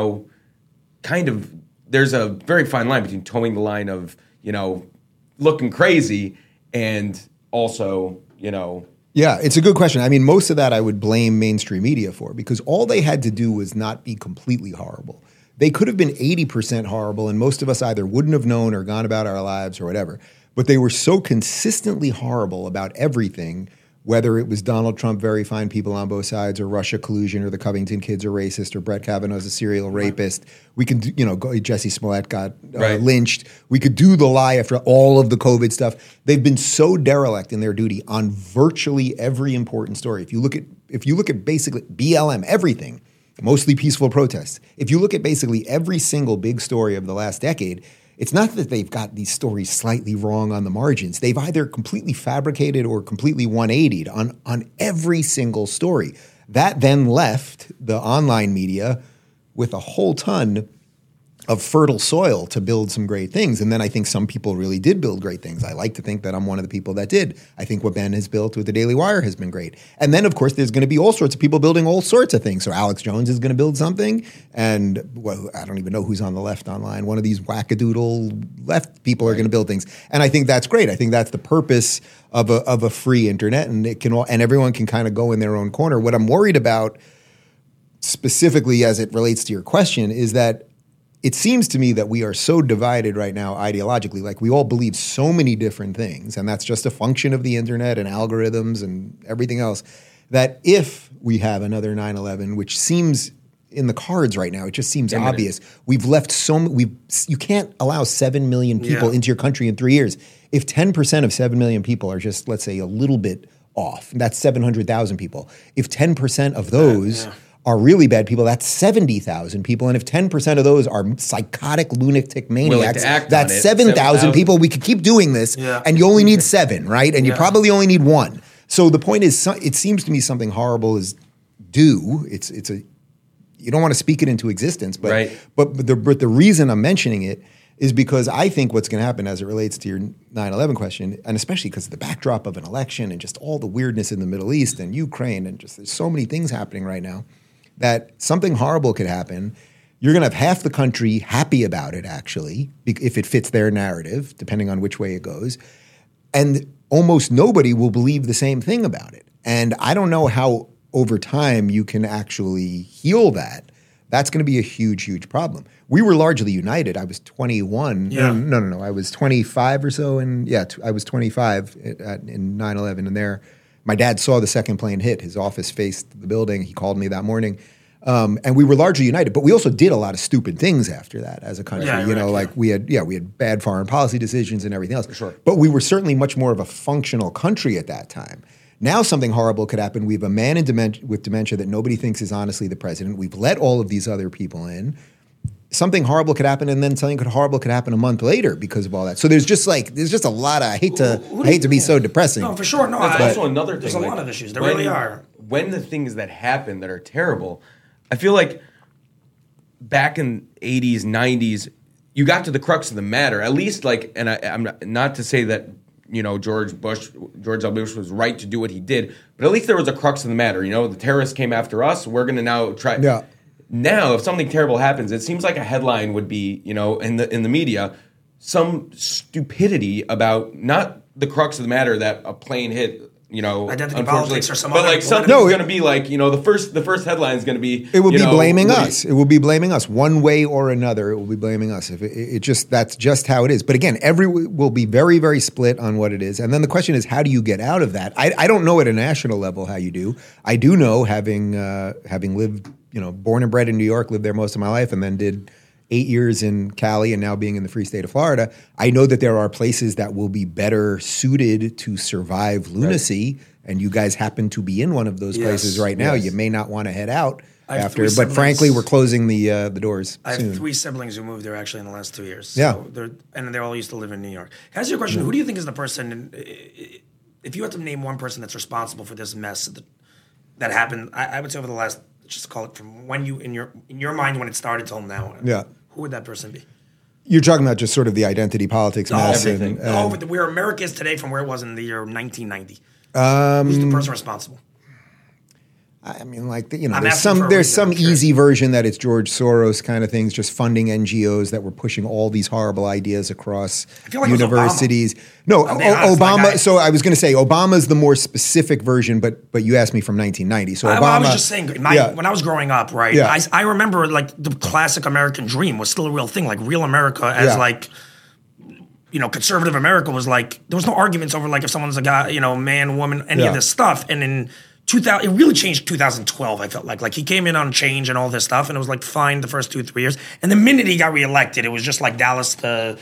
kind of there's a very fine line between towing the line of looking crazy and also Yeah, it's a good question. I mean, most of that I would blame mainstream media for, because all they had to do was not be completely horrible. They could have been 80% horrible, and most of us either wouldn't have known or gone about our lives or whatever. But they were so consistently horrible about everything, whether it was Donald Trump, very fine people on both sides, or Russia collusion, or the Covington kids are racist, or Brett Kavanaugh's a serial rapist. We can, Jesse Smollett got lynched. We could do the lie after all of the COVID stuff. They've been so derelict in their duty on virtually every important story. If you look at basically BLM, everything, mostly peaceful protests. If you look at basically every single big story of the last decade, it's not that they've got these stories slightly wrong on the margins. They've either completely fabricated or completely 180'd on every single story. That then left the online media with a whole ton of fertile soil to build some great things. And then I think some people really did build great things. I like to think that I'm one of the people that did. I think what Ben has built with the Daily Wire has been great. And then, of course, there's going to be all sorts of people building all sorts of things. So Alex Jones is going to build something. And I don't even know who's on the left online. One of these wackadoodle left people are going to build things. And I think that's great. I think that's the purpose of a free internet. And and everyone can kind of go in their own corner. What I'm worried about specifically as it relates to your question is that it seems to me that we are so divided right now ideologically, like we all believe so many different things, and that's just a function of the internet and algorithms and everything else, that if we have another 9/11, which seems in the cards right now, it just seems obvious. We've left you can't allow 7 million people into your country in 3 years. If 10% of 7 million people are just, let's say, a little bit off, that's 700,000 people. If 10% of those are really bad people, that's 70,000 people. And if 10% of those are psychotic, lunatic maniacs, that's 7,000 people. We could keep doing this, and you only need 7, right? And you probably only need 1. So the point is, it seems to me something horrible is due. You don't want to speak it into existence, but the reason I'm mentioning it is because I think what's going to happen as it relates to your 9/11 question, and especially because of the backdrop of an election and just all the weirdness in the Middle East and Ukraine, and just there's so many things happening right now, that something horrible could happen. You're going to have half the country happy about it, actually, if it fits their narrative, depending on which way it goes. And almost nobody will believe the same thing about it. And I don't know how over time you can actually heal that. That's going to be a huge, huge problem. We were largely united. I was 21. Yeah. No. I was 25 or so. And I was 25 in 9/11. And there, my dad saw the second plane hit. His office faced the building. He called me that morning. And we were largely united. But we also did a lot of stupid things after that as a country. We had bad foreign policy decisions and everything else. For sure. But we were certainly much more of a functional country at that time. Now something horrible could happen. We have a man with dementia that nobody thinks is honestly the president. We've let all of these other people in. Something horrible could happen, and then something horrible could happen a month later because of all that. So there's just a lot of I hate to be so depressing. No, for sure. No, that's also another thing. There's a lot of issues. There really are. When the things that happen that are terrible, I feel like back in 80s, 90s, you got to the crux of the matter. At least I'm not to say that George W. Bush was right to do what he did, but at least there was a crux of the matter. The terrorists came after us. We're going to now try. Yeah. Now, if something terrible happens, it seems like a headline would be, in the media, some stupidity about not the crux of the matter that a plane hit. Identity politics or some but other something's going to be the first headline is going to be it will be blaming us. It will be blaming us one way or another. It will be blaming us. If that's just how it is. But again, will be very, very split on what it is. And then the question is, how do you get out of that? I don't know at a national level how you do. I do know having lived, born and bred in New York, lived there most of my life, and then did 8 years in Cali and now being in the free state of Florida, I know that there are places that will be better suited to survive lunacy. Right. And you guys happen to be in one of those places right now. Yes. You may not want to head out after, but frankly, we're closing the doors I have soon. 3 siblings who moved there actually in the last 2 years. Yeah. So they all used to live in New York. Can I ask you a question? Who do you think is the person, if you had to name one person that's responsible for this mess that happened, I would say over the last, just call it from when you, in your mind when it started till now. Yeah. Who would that person be? You're talking about just sort of the identity politics mess. Everything. Where America is today from where it was in the year 1990. Who's the person responsible? I mean, like, there's some easy version that it's George Soros kind of things, just funding NGOs that were pushing all these horrible ideas across universities. No, Obama. So I was going to say Obama's the more specific version, but you asked me from 1990. So Obama. I was just saying, when I was growing up, right? Yeah. I remember like the classic American dream was still a real thing, like real America as like. Conservative America was like, there was no arguments over like if someone's a guy, man, woman, any of this stuff. And in 2000, it really changed 2012, I felt like he came in on change and all this stuff. And it was like fine the first 2 or 3 years. And the minute he got reelected, it was just like Dallas, the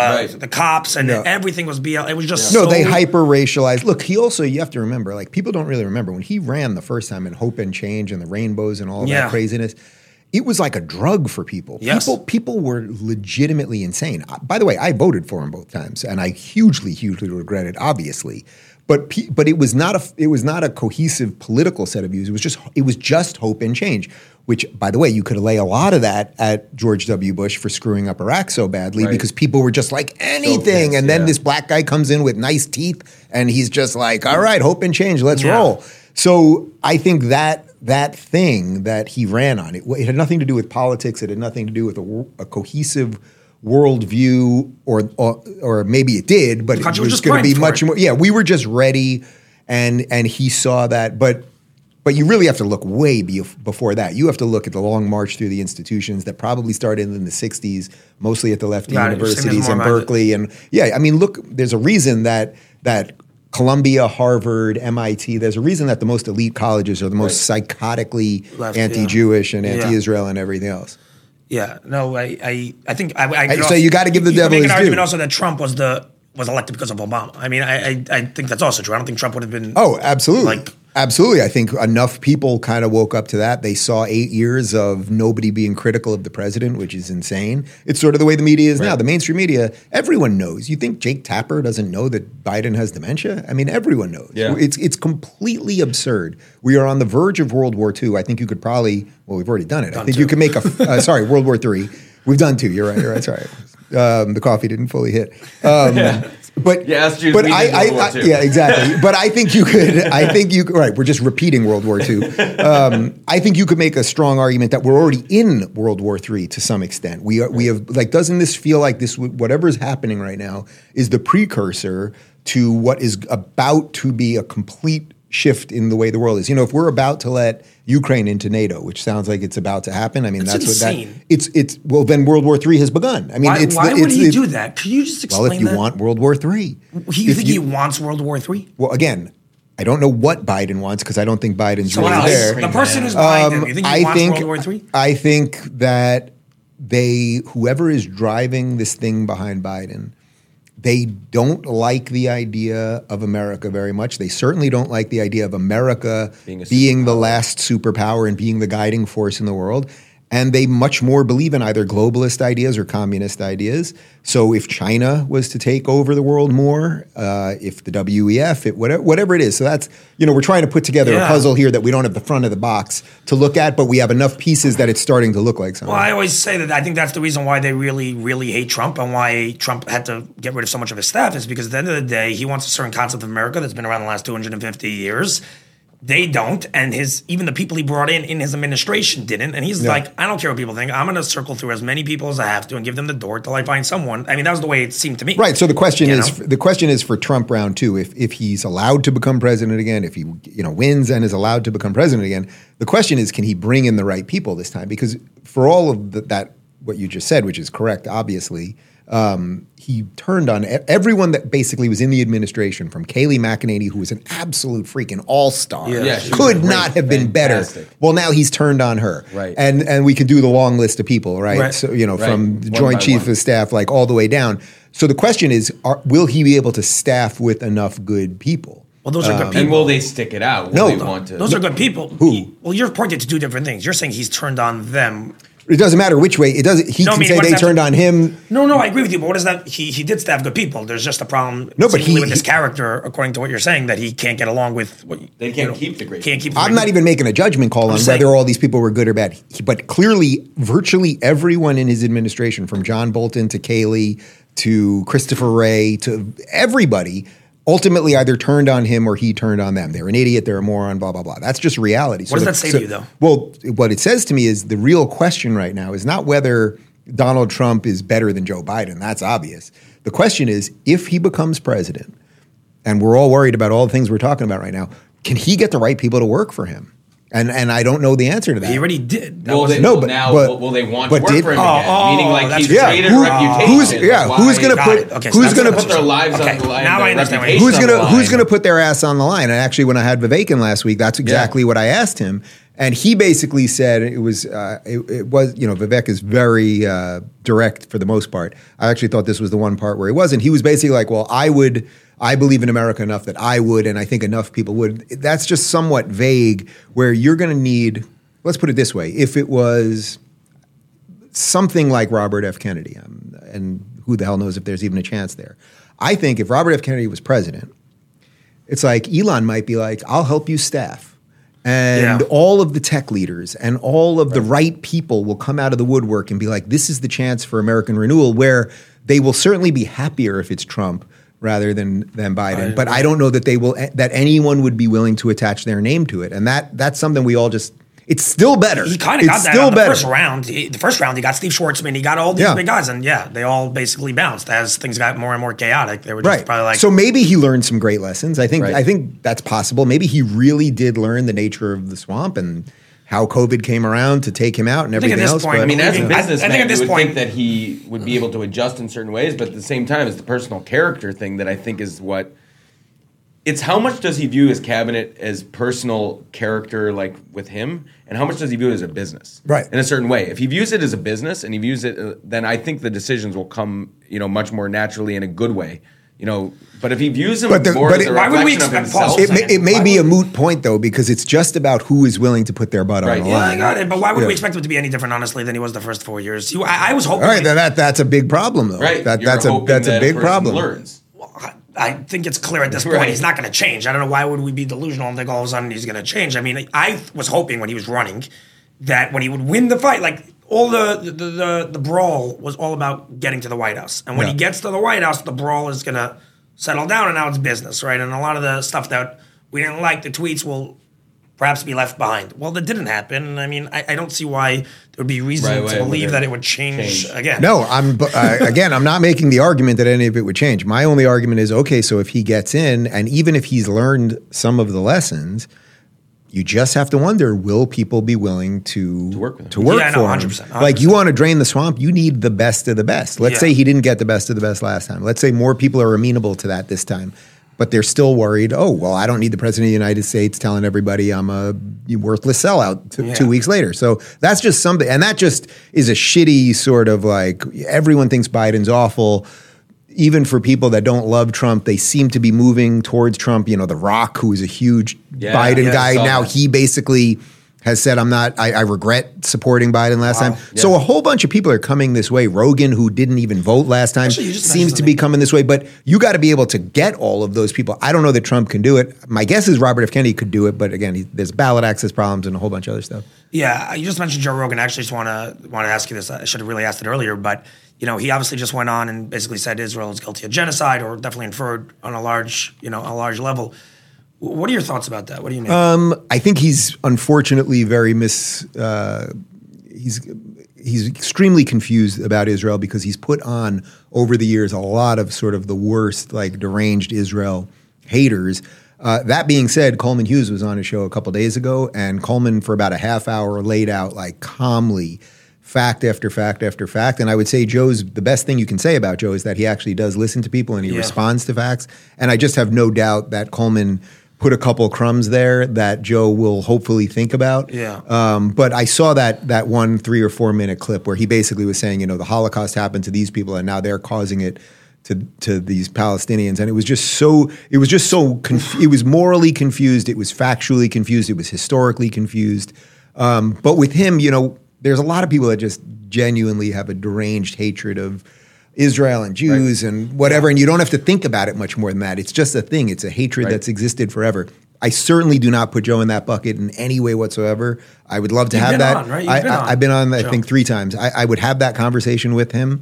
cops and everything was BL. It was just No, they hyper-racialized. Look, he also, you have to remember, like people don't really remember when he ran the first time in Hope and Change and the rainbows and all of that craziness. It was like a drug for people. Yes. People were legitimately insane. By the way, I voted for him both times, and I hugely regret it, obviously. But it was not a cohesive political set of views. It was just hope and change. Which, by the way, you could lay a lot of that at George W. Bush for screwing up Iraq so badly because people were just like anything, and then this black guy comes in with nice teeth, and he's just like, all right, hope and change, let's roll. So I think that thing that he ran on, it had nothing to do with politics. It had nothing to do with a cohesive worldview, or maybe it did, but it was going to be much more. Yeah, we were just ready, and he saw that. But you really have to look way before that. You have to look at the long march through the institutions that probably started in the 60s, mostly at the lefty universities in Berkeley. And look, there's a reason that Columbia, Harvard, MIT, there's a reason that the most elite colleges are the most psychotically anti-Jewish and anti-Israel and everything else. Yeah, no, I think so you got to give the devil his due. You make an argument also that Trump was elected because of Obama. I mean, I think that's also true. I don't think Trump would have been. Oh, absolutely. Absolutely. I think enough people kind of woke up to that. They saw 8 years of nobody being critical of the president, which is insane. It's sort of the way the media is now. The mainstream media, everyone knows. You think Jake Tapper doesn't know that Biden has dementia? I mean, everyone knows. Yeah. It's completely absurd. We are on the verge of World War II. I think you could probably, we've already done it. I think you can make World War III. We've done 2. You're right. Sorry. The coffee didn't fully hit. But exactly. But I think you could. Right, we're just repeating World War II. I think you could make a strong argument that we're already in World War III to some extent. We have doesn't this feel like this? Whatever is happening right now is the precursor to what is about to be a complete shift in the way the world is. If we're about to let Ukraine into NATO, which sounds like it's about to happen. I mean, that's insane. Then World War III has begun. I mean, why would he do that? Could you just explain that? Well, if you want World War III. You think he wants World War III? Well, again, I don't know what Biden wants because I don't think Biden's really there. The person who's behind him, you think he wants World War III? I think that whoever is driving this thing behind Biden, they don't like the idea of America very much. They certainly don't like the idea of America being the last superpower and being the guiding force in the world. And they much more believe in either globalist ideas or communist ideas. So if China was to take over the world more, if the WEF, whatever it is. So that's, we're trying to put together a puzzle here that we don't have the front of the box to look at, but we have enough pieces that it's starting to look like something. Well, I always say that I think that's the reason why they really, really hate Trump and why Trump had to get rid of so much of his staff is because at the end of the day, he wants a certain concept of America that's been around the last 250 years. They don't, and even the people he brought in his administration didn't. And he's like, I don't care what people think. I'm going to circle through as many people as I have to and give them the door till I find someone. I mean, that was the way it seemed to me. Right. So the question is for Trump round 2, if he's allowed to become president again, if he wins and is allowed to become president again, the question is, can he bring in the right people this time? Because for all of that, what you just said, which is correct, obviously. he turned on everyone that basically was in the administration, from Kayleigh McEnany, who was an absolute freaking all-star, Yeah, she was could great, not have been fantastic. better. Well, now he's turned on her. Right. And we could do the long list of people, right? Right. So, from One the by Joint Chief one. of Staff, like all the way down. So the question is, will he be able to staff with enough good people? Well, those are good people. And will they stick it out? Will No. they want to? Those are good people. Who? Well, you're pointing to two different things. You're saying he's turned on them. It doesn't matter which way. It doesn't. He No, I can mean, say what they does that turned mean? on him. No, I agree with you. But what is that? He did staff good people. There's just a problem. No, but seemingly with he- this character, according to what you're saying, that he can't get along with. What, They can't keep the great Can't keep. the I'm great not even making a judgment call on just whether saying- all these people were good or bad. But clearly, virtually everyone in his administration, from John Bolton to Kayleigh to Christopher Wray to everybody, ultimately either turned on him or he turned on them. They're an idiot, they're a moron, blah, blah, blah. That's just reality. What does that say to you, though? Well, what it says to me is the real question right now is not whether Donald Trump is better than Joe Biden. That's obvious. The question is, if he becomes president, and we're all worried about all the things we're talking about right now, can he get the right people to work for him? And I don't know the answer to that. He already did. That Will was they, No, will but- now but- will they want but to work did- for him Oh, again? oh, Meaning, like that's- he's Yeah, traded who- a reputation. who's Like, yeah, why- who's gonna Got put it. Okay, so who's that's gonna what put their lives Okay, on the line? now their I understand what reputation you're who's on gonna the who's line. gonna put their ass on the line? And actually, when I had Vivek in last week, that's exactly what I asked him, and he basically said it was Vivek is very direct for the most part. I actually thought this was the one part where he wasn't. He was basically like, well, I believe in America enough that I would, and I think enough people would. That's just somewhat vague, where you're going to need, let's put it this way, if it was something like Robert F. Kennedy, and who the hell knows if there's even a chance there. I think if Robert F. Kennedy was president, it's like Elon might be like, I'll help you staff. And Yeah. all of the tech leaders and all of the right people will come out of the woodwork and be like, this is the chance for American renewal, where they will certainly be happier if it's Trump rather than Biden. But I don't know that that anyone would be willing to attach their name to it. And that's something we all just, it's still better. He kind of got It's that still on the better. first round. The first round, he got Steve Schwartzman. He got all these Yeah. big guys, and they all basically bounced as things got more and more chaotic. They were just Right. probably like, so maybe he learned some great lessons. I think Right. I think that's possible. Maybe he really did learn the nature of the swamp and how COVID came around to take him out and think at everything this else. point- but- I mean, as a I think businessman, at this you would point- think that he would be able to adjust in certain ways, but at the same time, it's the personal character thing that I think is what. It's how much does he view his cabinet as personal character, like with him, and how much does he view it as a business, Right. In a certain way. If he views it as a business and he views it, then I think the decisions will come, much more naturally in a good way, But if he views him But more as a why would we reflection of expect Paul- himself, it may Why be a would- moot point though, because it's just about who is willing to put their butt Right. on the Yeah, I line. got it. But why would Yeah. we expect him to be any different, honestly, than he was the first 4 years? I was hoping. All right, that's a big problem though. right? That's You're a hoping that's a that big person problem. Learns. I think it's clear at this point Right. he's not going to change. I don't know why would we be delusional and think all of a sudden he's going to change. I mean, I was hoping when he was running that when he would win the fight, like all the brawl was all about getting to the White House, and when Yeah. he gets to the White House, the brawl is going to settle down, and now it's business, right? And a lot of the stuff that we didn't like, the tweets will perhaps be left behind. Well, that didn't happen. I mean, I don't see why there would be reason Right, to believe right. that it would change again. No, again, I'm not making the argument that any of it would change. My only argument is, okay, so if he gets in, and even if he's learned some of the lessons, you just have to wonder, will people be willing to work with him. to work Yeah, no, for him? 100%. Like, you want to drain the swamp, you need the best of the best. Let's Yeah. say he didn't get the best of the best last time. Let's say more people are amenable to that this time. But they're still worried, oh, well, I don't need the president of the United States telling everybody I'm a worthless sellout 2 weeks later. So that's just something. And that just is a shitty sort of like, everyone thinks Biden's awful. Even for people that don't love Trump, they seem to be moving towards Trump. The Rock, who is a huge Biden yeah, I guy, saw now that. he basically has said, I regret supporting Biden last time. So a whole bunch of people are coming this way. Rogan, who didn't even vote last time, Actually, you just seems mentioned to be something. coming this way. But you got to be able to get all of those people. I don't know that Trump can do it. My guess is Robert F. Kennedy could do it. But again, there's ballot access problems and a whole bunch of other stuff. Yeah, you just mentioned Joe Rogan. I actually just want to ask you this. I should have really asked it earlier, but he obviously just went on and basically said Israel is guilty of genocide, or definitely inferred on a large level. What are your thoughts about that? What do you mean? I think he's unfortunately very he's extremely confused about Israel because he's put on over the years a lot of sort of the worst, like deranged Israel haters. That being said, Coleman Hughes was on a show a couple days ago, and Coleman for about a half hour laid out like calmly fact after fact after fact. And I would say the best thing you can say about Joe is that he actually does listen to people and he responds to facts. And I just have no doubt that Coleman put a couple crumbs there that Joe will hopefully think about. Yeah. But I saw that 1 3 or 4 minute clip where he basically was saying, the Holocaust happened to these people and now they're causing it to these Palestinians. And it was morally confused. It was factually confused. It was historically confused. But with him, there's a lot of people that just genuinely have a deranged hatred of Israel and Jews and whatever, and you don't have to think about it much more than that. It's just a thing. It's a hatred that's existed forever. I certainly do not put Joe in that bucket in any way whatsoever. I would love to have that. On, right? I've been on, I think, 3 times. I would have that conversation with him.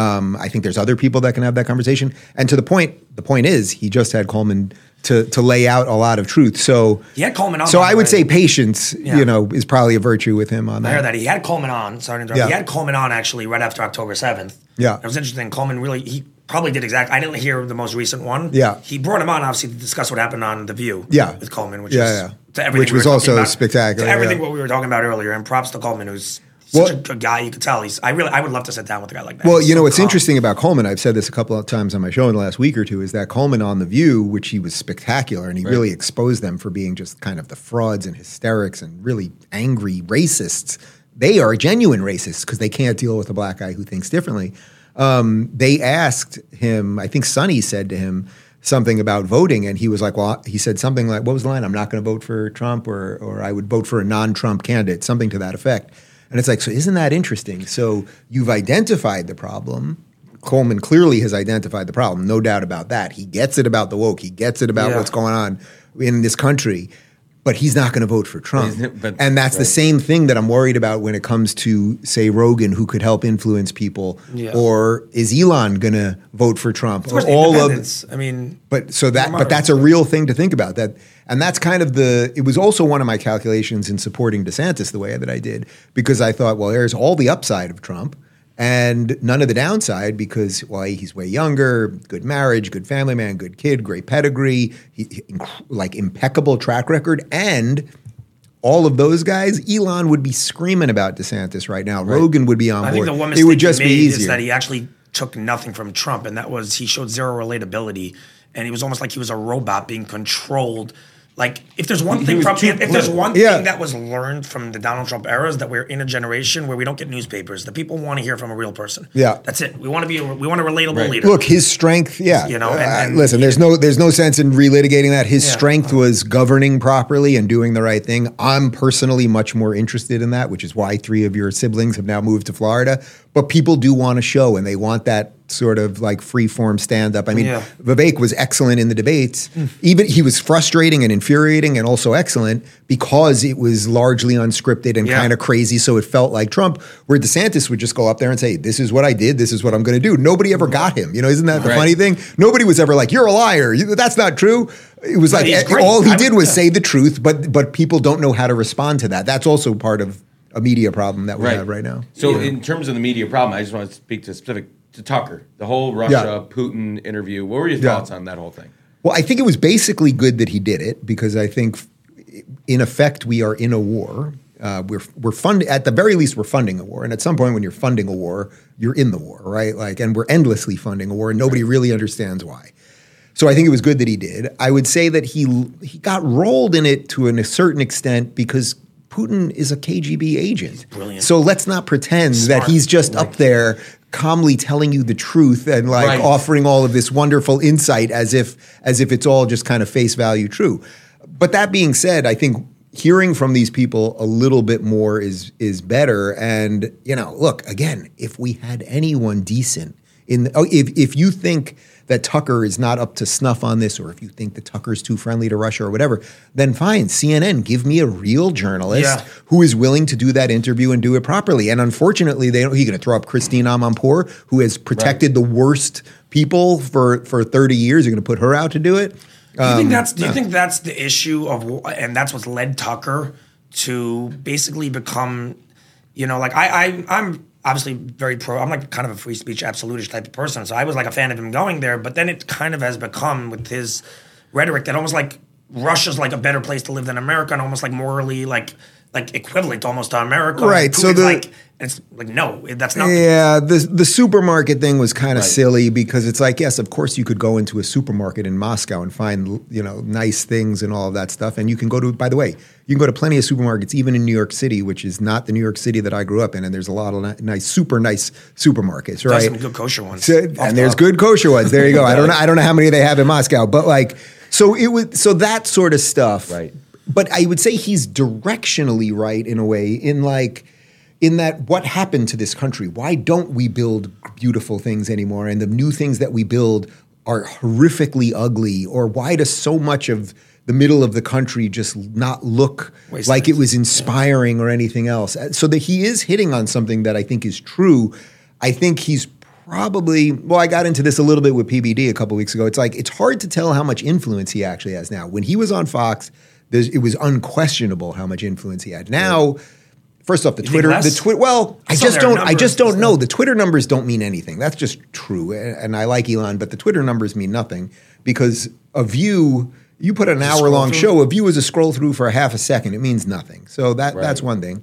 I think there's other people that can have that conversation. And the point is, he just had Coleman to lay out a lot of truth. So he had Coleman on. So I would say patience, is probably a virtue with him on that. I heard that he had Coleman on. Sorry to interrupt. He had Coleman on actually right after October 7th. Yeah, it was interesting. Coleman he probably did exactly. I didn't hear the most recent one. Yeah, he brought him on obviously to discuss what happened on The View. Yeah. With Coleman, which was also spectacular. To everything what we were talking about earlier, and props to Coleman, who's such a good guy. You could tell I would love to sit down with a guy like that. Well, what's interesting about Coleman, I've said this a couple of times on my show in the last week or two, is that Coleman on The View, which he was spectacular, and he really exposed them for being just kind of the frauds and hysterics and really angry racists. They are genuine racists because they can't deal with a black guy who thinks differently. They asked him, I think Sonny said to him something about voting, and he was like, well, he said something like, what was the line? I'm not going to vote for Trump, or I would vote for a non-Trump candidate, something to that effect. And it's like, so isn't that interesting? So you've identified the problem. Coleman clearly has identified the problem, no doubt about that. He gets it about the woke. He gets it about what's going on in this country. But he's not going to vote for Trump. And that's the same thing that I'm worried about when it comes to, say, Rogan, who could help influence people. Yeah. Or is Elon going to vote for Trump? Of course, independence. I mean, but that's a real thing to think about. And that's kind of it was also one of my calculations in supporting DeSantis the way that I did, because I thought, well, there's all the upside of Trump and none of the downside because, well, he's way younger, good marriage, good family man, good kid, great pedigree, like impeccable track record. And all of those guys, Elon would be screaming about DeSantis right now. Right. Rogan would be on board. I think the one mistake he made is that he actually took nothing from Trump, and that was he showed zero relatability, and he was almost like he was a robot being controlled. Like, if there's one thing thing that was learned from the Donald Trump era is that we're in a generation where we don't get newspapers. The people want to hear from a real person. Yeah, that's it. We want a relatable leader. Look, his strength. Yeah, listen, there's no sense in relitigating that. His strength was governing properly and doing the right thing. I'm personally much more interested in that, which is why 3 of your siblings have now moved to Florida. But people do want a show, and they want that sort of like free-form stand-up. I mean, Vivek was excellent in the debates. Even he was frustrating and infuriating and also excellent because it was largely unscripted and kind of crazy, so it felt like Trump, where DeSantis would just go up there and say, this is what I did, this is what I'm going to do. Nobody ever got him. Isn't that the funny thing? Nobody was ever like, you're a liar. That's not true. It was like all he did was say the truth, but people don't know how to respond to that. That's also part of a media problem that we have right now. So in terms of the media problem, I just want to speak to Tucker, the whole Russia-Putin interview. What were your thoughts on that whole thing? Well, I think it was basically good that he did it because I think, in effect, we are in a war. We're funding, at the very least, we're funding a war. And at some point when you're funding a war, you're in the war, right? And we're endlessly funding a war and nobody really understands why. So I think it was good that he did. I would say that he got rolled in it to a certain extent because Putin is a KGB agent. Brilliant. So let's not pretend that he's just up there calmly telling you the truth and offering all of this wonderful insight as if it's all just kind of face value true. But that being said, I think hearing from these people a little bit more is better. And look, again, if we had anyone decent if you think that Tucker is not up to snuff on this, or if you think that Tucker's too friendly to Russia or whatever, then fine, CNN, give me a real journalist who is willing to do that interview and do it properly. And unfortunately, you're going to throw up Christine Amanpour, who has protected the worst people for 30 years. You're going to put her out to do it? Do you think that's the issue and that's what's led Tucker to basically become, I'm obviously very I'm like kind of a free speech absolutist type of person. So I was like a fan of him going there, but then it kind of has become with his rhetoric that almost like Russia's like a better place to live than America and almost like morally like like equivalent almost to America. Right, so it's like, no, that's not. Yeah, the supermarket thing was kind of silly because it's like, yes, of course you could go into a supermarket in Moscow and find, nice things and all of that stuff. And you can go to, by the way, you can go to plenty of supermarkets, even in New York City, which is not the New York City that I grew up in. And there's a lot of super nice supermarkets, right? There's some good kosher ones. And there's good kosher ones. There you go. I don't know how many they have in Moscow, but so that sort of stuff. Right. But I would say he's directionally right in a way, in that what happened to this country? Why don't we build beautiful things anymore? And the new things that we build are horrifically ugly. Or why does so much of the middle of the country just not look like it was inspiring or anything else? So that he is hitting on something that I think is true. I think he's probably, I got into this a little bit with PBD a couple weeks ago. It's like, it's hard to tell how much influence he actually has now. When he was on Fox, it was unquestionable how much influence he had. Now, first off, the Twitter. Well, I just don't know. The Twitter numbers don't mean anything. That's just true. And I like Elon, but the Twitter numbers mean nothing because a view. You put an hour-long show. A view is a scroll through for a half a second. It means nothing. So that's one thing.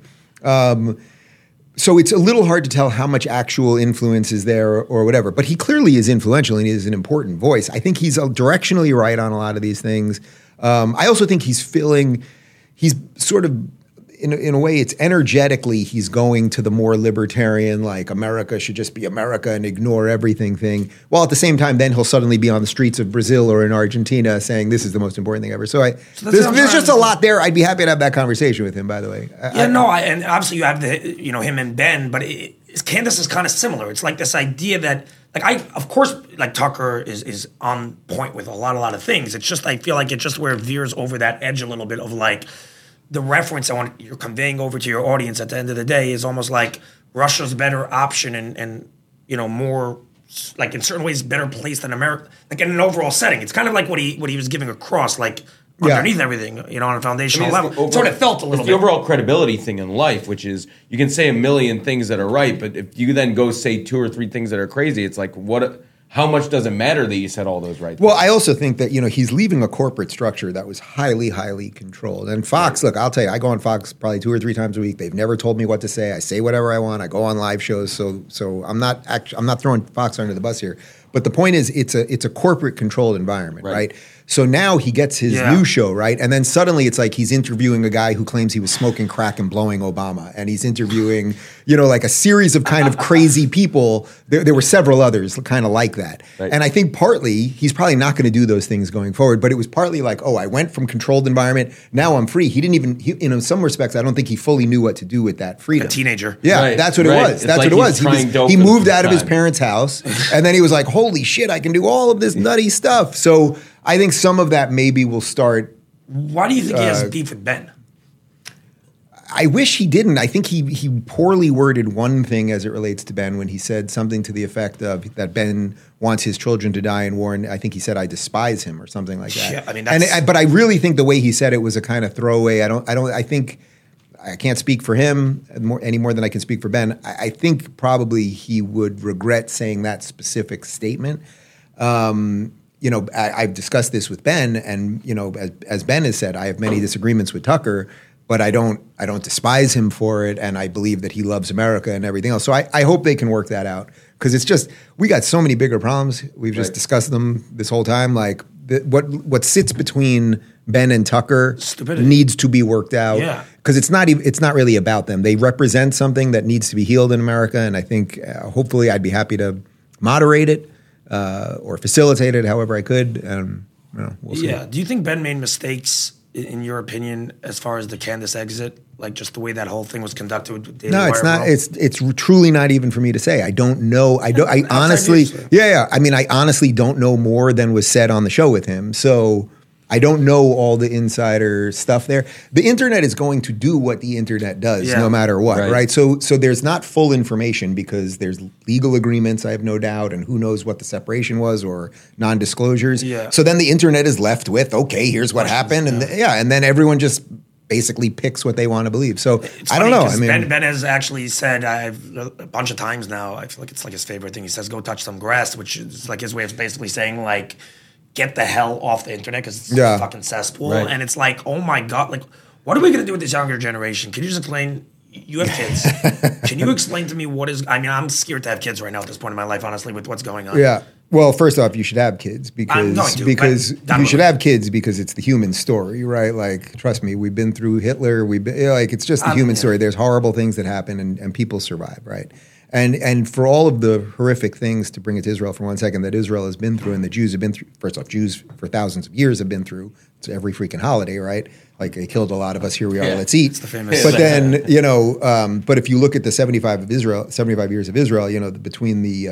So it's a little hard to tell how much actual influence is there or whatever. But he clearly is influential and he is an important voice. I think he's directionally right on a lot of these things. I also think he's sort of, in a way, it's energetically he's going to the more libertarian, like America should just be America and ignore everything thing. While at the same time, then he'll suddenly be on the streets of Brazil or in Argentina saying this is the most important thing ever. So there's just a lot there. I'd be happy to have that conversation with him, by the way. And obviously you have him and Ben, but Candace is kind of similar. It's like this idea that, of course, Tucker is on point with a lot of things. It's just, I feel like it's just where it veers over that edge a little bit of the reference you're conveying over to your audience at the end of the day is almost like Russia's better option and more, in certain ways, better place than America, in an overall setting. It's kind of like what he was giving across, underneath everything, on a foundational level. That's what it felt a little bit. The overall credibility thing in life, which is you can say a million things that are right, but if you then go say 2 or 3 things that are crazy, it's like, how much does it matter that you said all those right things? Well, I also think that, he's leaving a corporate structure that was highly, highly controlled. And Fox, look, I'll tell you, I go on Fox probably 2 or 3 times a week. They've never told me what to say. I say whatever I want. I go on live shows. So I'm not throwing Fox under the bus here. But the point is, it's a corporate controlled environment, right? So now he gets his new show, right? And then suddenly it's like he's interviewing a guy who claims he was smoking crack and blowing Obama. And he's interviewing, a series of kind of crazy people. There were several others kind of like that. Right. And I think partly he's probably not going to do those things going forward. But it was partly like, I went from controlled environment. Now I'm free. He didn't even, in some respects, I don't think he fully knew what to do with that freedom. A teenager. Yeah, that's what it was. That's what it was. He moved out of his parents' house. And then he was like, holy shit, I can do all of this nutty stuff. So I think some of that maybe will start. Why do you think he has beef with Ben? I wish he didn't. I think he poorly worded one thing as it relates to Ben when he said something to the effect of that Ben wants his children to die in war, and I think he said, "I despise him" or something like that. Yeah, but I really think the way he said it was a kind of throwaway. I think I can't speak for him any more than I can speak for Ben. I think probably he would regret saying that specific statement. I've discussed this with Ben, and as Ben has said, I have many disagreements with Tucker, but I don't despise him for it, and I believe that he loves America and everything else. So I hope they can work that out because it's just we got so many bigger problems. We've just discussed them this whole time. What sits between Ben and Tucker needs to be worked out because it's not really about them. They represent something that needs to be healed in America, and I think hopefully I'd be happy to moderate it. Or facilitate it however I could. We'll see. Yeah. Do you think Ben made mistakes, in your opinion, as far as the Candace exit? Just the way that whole thing was conducted with Daily No, it's Wire not. It's truly not even for me to say. I don't know. I honestly, I honestly don't know more than was said on the show with him. So I don't know all the insider stuff there. The internet is going to do what the internet does, no matter what, right? So there's not full information because there's legal agreements, I have no doubt, and who knows what the separation was or non-disclosures. Yeah. So then the internet is left with, okay, here's what happened, and then everyone just basically picks what they want to believe. So I don't know. Ben has actually said a bunch of times now. I feel like it's his favorite thing. He says, "Go touch some grass," which is his way of basically saying get the hell off the internet because it's a fucking cesspool. Right. And it's like, oh my God, What are we going to do with this younger generation? Can you just explain? You have kids. Can you explain to me what is? I mean, I'm scared to have kids right now at this point in my life, honestly, with what's going on. Yeah. Well, first off, you should have kids I'm going because to, because but you should have kids because it's the human story, right? Like, trust me, we've been through Hitler. We've been like, it's just the human story. There's horrible things that happen, and people survive, right? And for all of the horrific things, to bring it to Israel for 1 second, that Israel has been through and the Jews have been through. First off, Jews for thousands of years have been through. It's every freaking holiday, right? Like, they killed a lot of us. Here we are. Let's eat. It's the famous. But then, you know, but if you look at the 75 years of Israel, you know, between the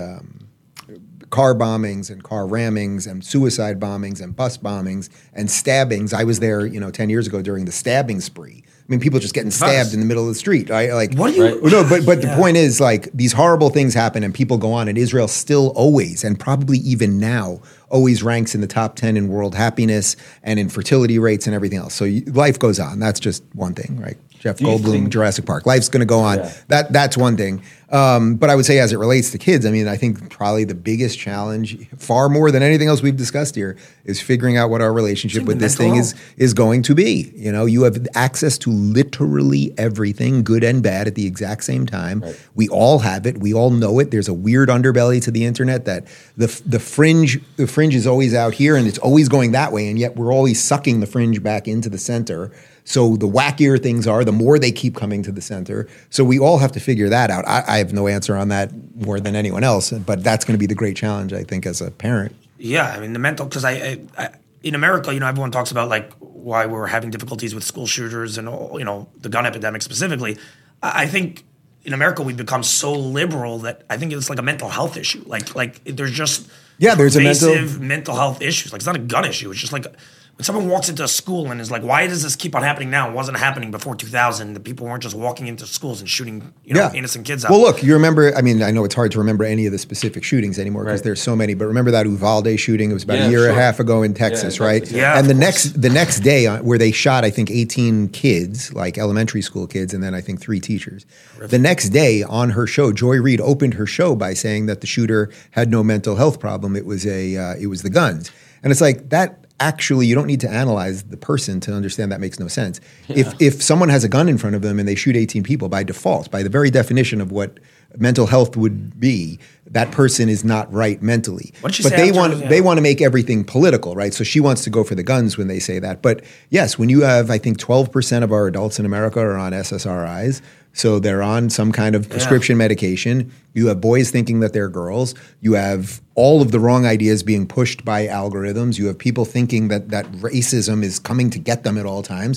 car bombings and car rammings and suicide bombings and bus bombings and stabbings. I was there, 10 years ago during the stabbing spree. I mean, people just getting stabbed in the middle of the street. What do you? No, but the point is, like, these horrible things happen and people go on, and Israel still always, and probably even now, always ranks in the top 10 in world happiness and in fertility rates and everything else. So life goes on. That's just one thing, right? Jeff Goldblum, Jurassic Park. Life's going to go on. Yeah. That's one thing. But I would say, as it relates to kids, I mean, I think probably the biggest challenge, far more than anything else we've discussed here, is figuring out what our relationship with this thing is going to be. You know, you have access to literally everything, good and bad, at the exact same time. Right. We all have it. We all know it. There's a weird underbelly to the internet that the fringe is always out here and it's always going that way, and yet we're always sucking the fringe back into the center. So the wackier things are, the more they keep coming to the center. So we all have to figure that out. I have no answer on that more than anyone else, but that's going to be the great challenge, I think, as a parent. Yeah, I mean, the mental, because I in America, everyone talks about, like, why we're having difficulties with school shooters and, the gun epidemic specifically. I think in America we've become so liberal that I think it's like a mental health issue. Like there's just there's a mental health issues. Like, it's not a gun issue. It's just like, when someone walks into a school and is like, why does this keep on happening now? It wasn't happening before 2000. The people weren't just walking into schools and shooting, innocent kids out. Well, look, you remember, I mean, I know it's hard to remember any of the specific shootings anymore because there's so many, but remember that Uvalde shooting? It was about a year and a half ago in Texas, right? Yeah. And the next day where they shot, I think, 18 kids, like elementary school kids, and then I think 3 teachers. Terrific. The next day on her show, Joy Reid opened her show by saying that the shooter had no mental health problem. It was the guns. And it's like that. Actually, you don't need to analyze the person to understand that makes no sense. Yeah. If someone has a gun in front of them and they shoot 18 people, by default, by the very definition of what mental health would be, that person is not right mentally. But they want to make everything political, right? So she wants to go for the guns when they say that. But yes, when you have, I think 12% of our adults in America are on SSRIs, so they're on some kind of prescription medication. You have boys thinking that they're girls. You have all of the wrong ideas being pushed by algorithms. You have people thinking that racism is coming to get them at all times.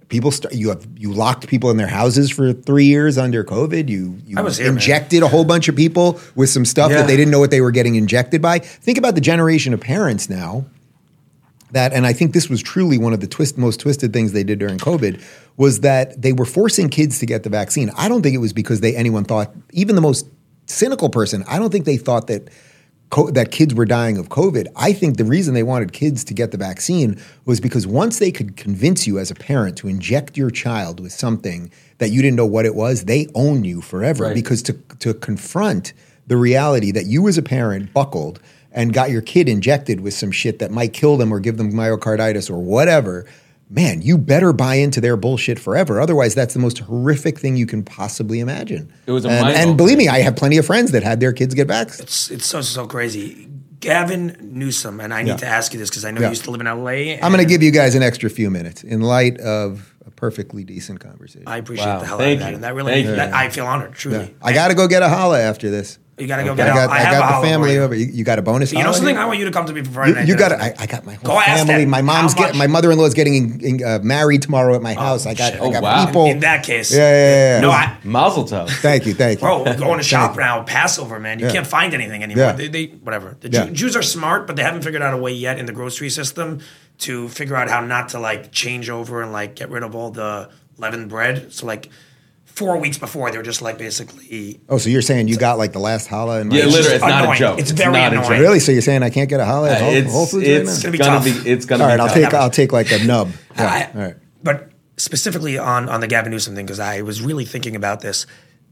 You locked people in their houses for 3 years under COVID. You injected a whole bunch of people with some stuff that they didn't know what they were getting injected by. Think about the generation of parents now. And I think this was truly one of the most twisted things they did during COVID, was that they were forcing kids to get the vaccine. I don't think it was because anyone thought, even the most cynical person, I don't think they thought that kids were dying of COVID. I think the reason they wanted kids to get the vaccine was because once they could convince you as a parent to inject your child with something that you didn't know what it was, they own you forever. Right. Because to confront the reality that you as a parent buckled and got your kid injected with some shit that might kill them or give them myocarditis or whatever, man, you better buy into their bullshit forever. Otherwise, that's the most horrific thing you can possibly imagine. It was and believe me, I have plenty of friends that had their kids get vaxxed. It's so crazy. Gavin Newsom, and I need to ask you this because I know you used to live in LA. I'm going to give you guys an extra few minutes in light of a perfectly decent conversation. I appreciate the hell out of that. And that really, I feel honored, truly. Yeah. I got to go get a holla after this. You got to go get out. I got the family over. You got a bonus? You know something? I want you to come to me for Friday night. You got it. I got my whole family. My mother-in-law is getting married tomorrow at my house. I got people. In that case. Yeah. No, Mazel tov. Thank you. Bro, we're going to shop now. Passover, man. You can't find anything anymore. They whatever. The Jews are smart, but they haven't figured out a way yet in the grocery system to figure out how not to, like, change over and, like, get rid of all the leavened bread. So, like, 4 weeks before, they were just, like, basically... Oh, so you're saying you got, like, the last challah? Yeah, literally, it's not a joke. It's very annoying. Really? So you're saying I can't get a challah at Whole Foods right now? It's going to be tough. It's going to be tough. All right, I'll take like a nub. All right. But specifically on the Gavin Newsom thing, because I was really thinking about this,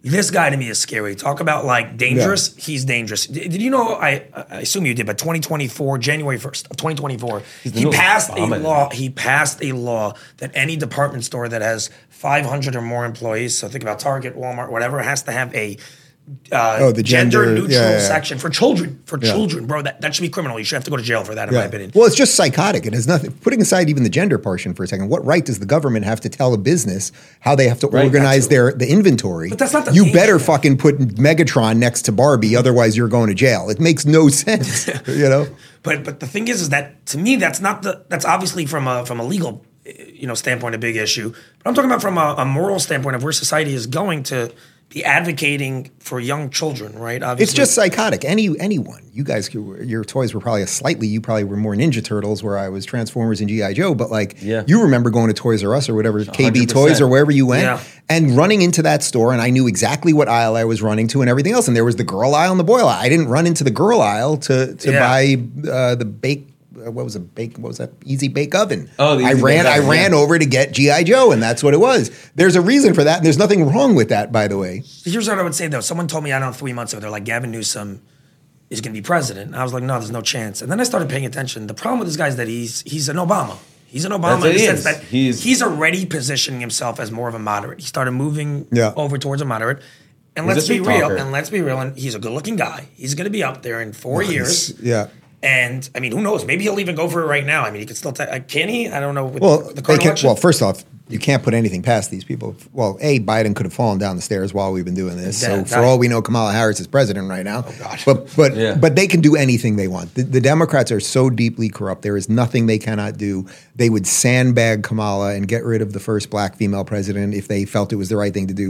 This guy to me is scary. Talk about like dangerous. Yeah. He's dangerous. Did you know? I assume you did, but 2024, January 1st of 2024, he passed a law. He passed a law that any department store that has 500 or more employees, so think about Target, Walmart, whatever, has to have a the gender neutral section for children. For children, bro, that should be criminal. You should have to go to jail for that, in my opinion. Well, it's just psychotic. It has nothing. Putting aside even the gender portion for a second, what right does the government have to tell a business how they have to organize the inventory? But that's not the You better fucking put Megatron next to Barbie, otherwise you're going to jail. It makes no sense, you know. But the thing is that to me that's obviously from a legal standpoint a big issue. But I'm talking about from a moral standpoint of where society is going to be advocating for young children, right? Obviously. It's just psychotic. Anyone. You guys, your toys were probably you probably were more Ninja Turtles where I was Transformers and G.I. Joe, but you remember going to Toys R Us or whatever, 100%. KB Toys or wherever you went, and running into that store, and I knew exactly what aisle I was running to and everything else. And there was the girl aisle and the boy aisle. I didn't run into the girl aisle to buy the bake. What was that? Easy Bake Oven. Oh, I ran over to get G.I. Joe, and that's what it was. There's a reason for that, and there's nothing wrong with that, by the way. Here's what I would say, though. Someone told me, 3 months ago, they're like, Gavin Newsom is going to be president. And I was like, no, there's no chance. And then I started paying attention. The problem with this guy is that he's an Obama. He's an Obama in the sense that he's already positioning himself as more of a moderate. He started moving over towards a moderate. And let's be real. And he's a good-looking guy. He's going to be up there in 4 years. Yeah. And, I mean, who knows? Maybe he'll even go for it right now. I mean, he could still can he? I don't know. Well, first off, you can't put anything past these people. Well, Biden could have fallen down the stairs while we've been doing this. So for all we know, Kamala Harris is president right now. Oh, gosh. But they can do anything they want. The Democrats are so deeply corrupt. There is nothing they cannot do. They would sandbag Kamala and get rid of the first black female president if they felt it was the right thing to do.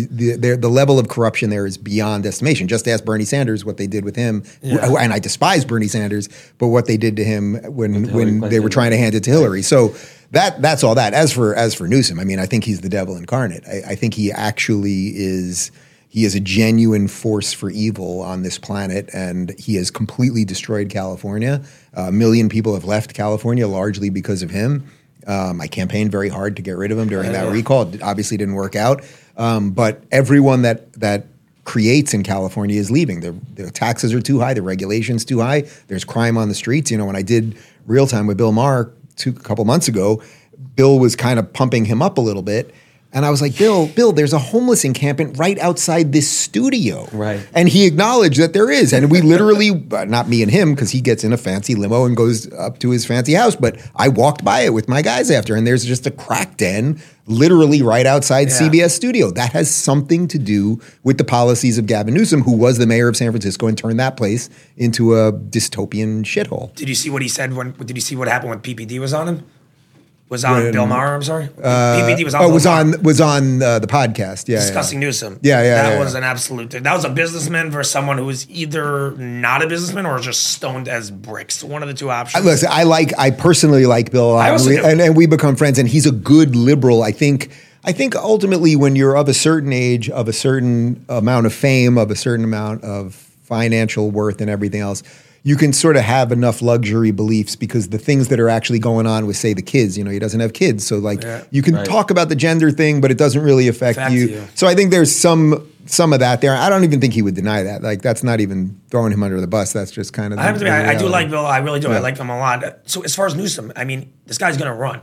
The level of corruption there is beyond estimation. Just ask Bernie Sanders what they did with him. Yeah. And I despise Bernie Sanders, but what they did to him when they were trying to hand it to Hillary. So that's all that. As for Newsom, I mean, I think he's the devil incarnate. I think he actually is. He is a genuine force for evil on this planet, and he has completely destroyed California. 1 million people have left California largely because of him. I campaigned very hard to get rid of him during that recall. It obviously didn't work out. But everyone that creates in California is leaving. The taxes are too high. The regulation's too high. There's crime on the streets. You know, when I did Real Time with Bill Maher a couple months ago, Bill was kind of pumping him up a little bit. And I was like, Bill, there's a homeless encampment right outside this studio. Right. And he acknowledged that there is. And we literally, not me and him, because he gets in a fancy limo and goes up to his fancy house, but I walked by it with my guys after, and there's just a crack den literally right outside CBS studio. That has something to do with the policies of Gavin Newsom, who was the mayor of San Francisco and turned that place into a dystopian shithole. Did you see what he said did you see what happened when PPD was on him? Was on Bill Maher, I'm sorry. PPD was on. Was on the podcast. Yeah, discussing Newsom. Yeah. That was an absolute. That was a businessman versus someone who was either not a businessman or just stoned as bricks. One of the two options. Listen, I personally like Bill, and we become friends. And he's a good liberal. I think ultimately, when you're of a certain age, of a certain amount of fame, of a certain amount of financial worth, and everything else, you can sort of have enough luxury beliefs because the things that are actually going on with, say, the kids, you know, he doesn't have kids. So, like, you can talk about the gender thing, but it doesn't really affect you. So I think there's some of that there. I don't even think he would deny that. Like, that's not even throwing him under the bus. That's just kind of I do like Bill. I really do. I like him a lot. So as far as Newsom, I mean, this guy's going to run.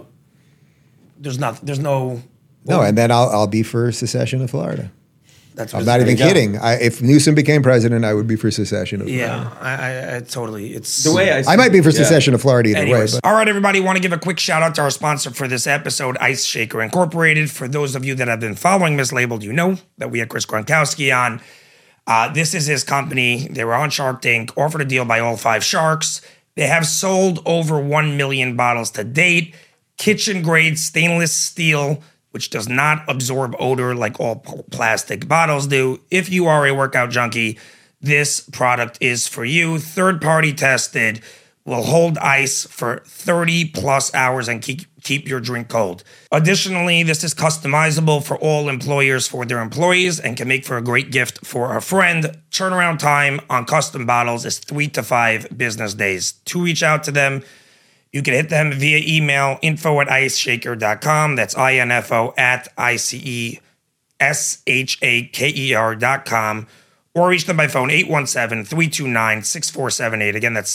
There's no... No, and then I'll be for secession of Florida. I'm not even kidding. If Newsom became president, I would be for secession of Florida. Yeah, I totally. It's the way I might be for secession of Florida either way. But. All right, everybody, want to give a quick shout out to our sponsor for this episode, Ice Shaker Incorporated. For those of you that have been following Mislabeled, you know that we had Chris Gronkowski on. This is his company. They were on Shark Tank, offered a deal by all 5 sharks. They have sold over 1 million bottles to date. Kitchen grade stainless steel, which does not absorb odor like all plastic bottles do. If you are a workout junkie, this product is for you. Third-party tested, will hold ice for 30 plus hours and keep your drink cold. Additionally, this is customizable for all employers for their employees and can make for a great gift for a friend. Turnaround time on custom bottles is 3 to 5 business days. To reach out to them, you can hit them via email, info@iceshaker.com. That's info@ICESHAKER.com. SHAKER.com, or reach them by phone 817-329-6478. Again, that's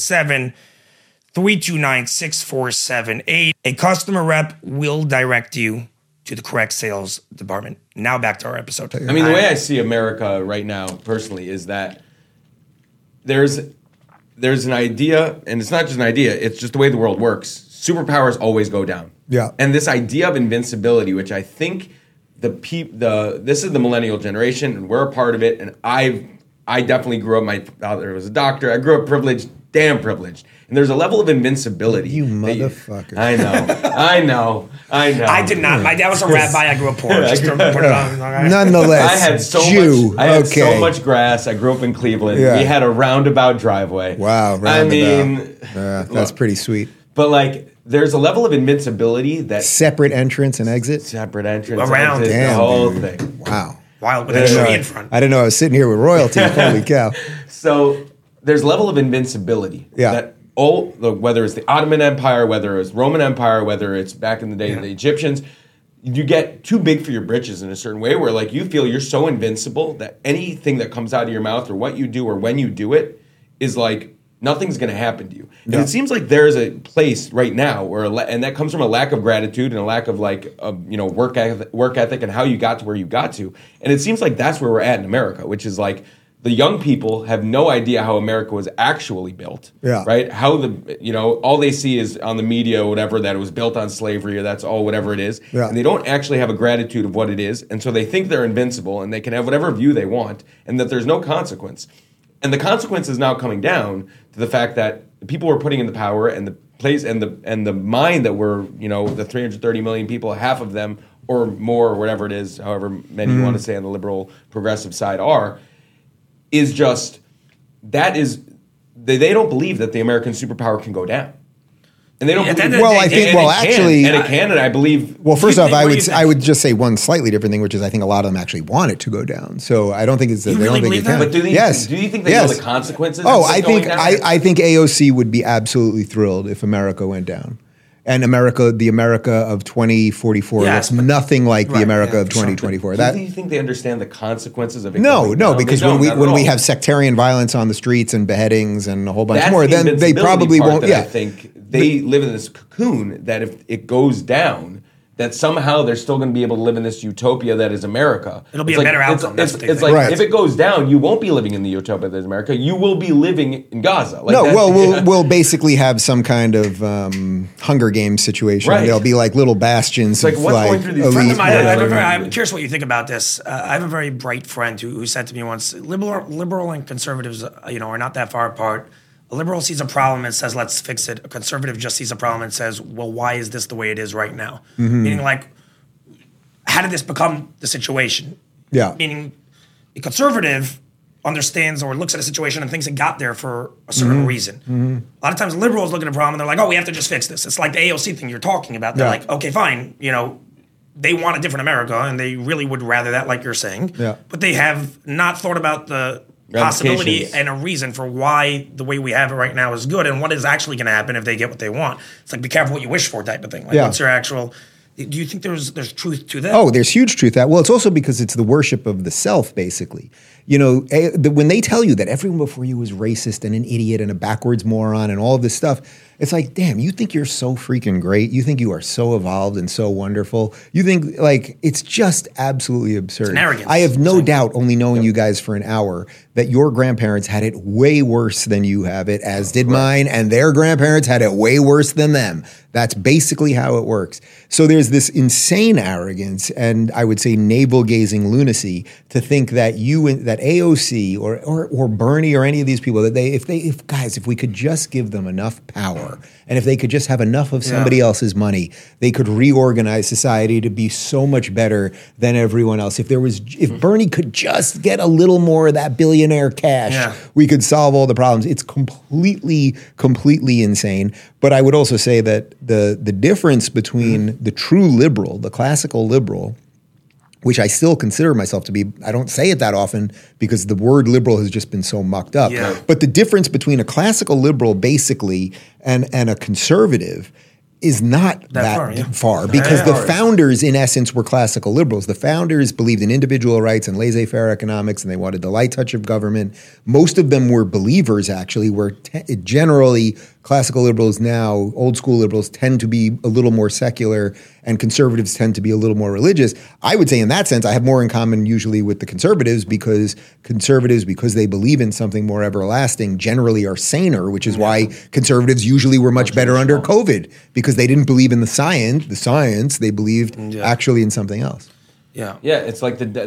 817-329-6478. A customer rep will direct you to the correct sales department. Now back to our episode. I mean, the way I see America right now, personally, is that there's an idea, and it's not just an idea, it's just the way the world works. Superpowers always go down. Yeah. And this idea of invincibility, which I think this is the millennial generation, and we're a part of it, and I definitely grew up, my father was a doctor, I grew up privileged, damn privileged. And there's a level of invincibility. You motherfucker. I know. I did not. My dad was a rabbi. I grew up poor. Just to put it on. Nonetheless, I had so much grass. I grew up in Cleveland. Yeah. We had a roundabout driveway. Wow, that's pretty sweet. But like, there's a level of invincibility that separate entrance and exit. Around. exit, Damn, the whole dude. thing. Wow. Wild with a tree in front. I didn't know I was sitting here with royalty. Holy cow. So there's a level of invincibility. Yeah. That whether it's the Ottoman Empire, whether it's Roman Empire, whether it's back in the day the Egyptians, you get too big for your britches in a certain way where like you feel you're so invincible that anything that comes out of your mouth or what you do or when you do it is like nothing's going to happen to you. And it seems like there's a place right now where, and that comes from a lack of gratitude and a lack of like, work ethic and how you got to where you got to. And it seems like that's where we're at in America, which is like the young people have no idea how America was actually built. Yeah. Right. How all they see is on the media or whatever that it was built on slavery or that's all whatever it is. Yeah. And they don't actually have a gratitude of what it is. And so they think they're invincible and they can have whatever view they want and that there's no consequence. And the consequence is now coming down to the fact that the people we're putting in the power and the place and the mind that we're, the 330 million people, half of them or more or whatever it is, however many you want to say on the liberal progressive side is just, that is, they don't believe that the American superpower can go down. And they don't believe and I believe. Well, first off, I would just say one slightly different thing, which is I think a lot of them actually want it to go down. So I don't think it's that they don't think it can. But do you think they know the consequences? Oh, I think AOC would be absolutely thrilled if America went down. And the America of 2044 looks nothing like the America of 2024. Do you think they understand the consequences of it? No, because when we have sectarian violence on the streets and beheadings and a whole bunch more, then they probably won't. I think they live in this cocoon that if it goes down, that somehow they're still going to be able to live in this utopia that is America. It'll be a better outcome. It's like if it goes down, you won't be living in the utopia that is America. You will be living in Gaza. We'll basically have some kind of Hunger Games situation. Right. There'll be like little bastions. It's like what's going through these. I'm curious what you think about this. I have a very bright friend who said to me once, liberal and conservatives, are not that far apart. A liberal sees a problem and says, let's fix it. A conservative just sees a problem and says, well, why is this the way it is right now? Mm-hmm. Meaning, like, how did this become the situation? Yeah. Meaning, a conservative understands or looks at a situation and thinks it got there for a certain reason. Mm-hmm. A lot of times liberals look at a problem and they're like, oh, we have to just fix this. It's like the AOC thing you're talking about. They're like, okay, fine. They want a different America and they really would rather that, like you're saying. Yeah. But they have not thought about the possibility and a reason for why the way we have it right now is good and what is actually going to happen if they get what they want. It's like be careful what you wish for type of thing. Like what's your actual... Do you think there's truth to that? Oh, there's huge truth to that. Well, it's also because it's the worship of the self, basically. When they tell you that everyone before you was racist and an idiot and a backwards moron and all of this stuff, it's like, damn, you think you're so freaking great. You think you are so evolved and so wonderful. You think, it's just absolutely absurd. It's an arrogance. I have no doubt, only knowing you guys for an hour, that your grandparents had it way worse than you have it, as did mine, and their grandparents had it way worse than them. That's basically how it works. So there's this insane arrogance and I would say navel-gazing lunacy to think that that AOC or Bernie or any of these people, that if we could just give them enough power and if they could just have enough of somebody else's money, they could reorganize society to be so much better than everyone else. If Bernie could just get a little more of that billionaire cash, we could solve all the problems. It's completely insane. But I would also say that the difference between the true liberal, the classical liberal, which I still consider myself to be, I don't say it that often because the word liberal has just been so mucked up. Yeah. But the difference between a classical liberal basically and a conservative is not that far because the founders, in essence, were classical liberals. The founders believed in individual rights and laissez-faire economics, and they wanted the light touch of government. Most of them were believers, actually, where generally classical liberals now, old school liberals, tend to be a little more secular and conservatives tend to be a little more religious. I would say in that sense, I have more in common usually with the conservatives because they believe in something more everlasting, generally are saner, which is why conservatives usually were much better under COVID because they didn't believe in the science, they believed actually in something else. Yeah, it's like it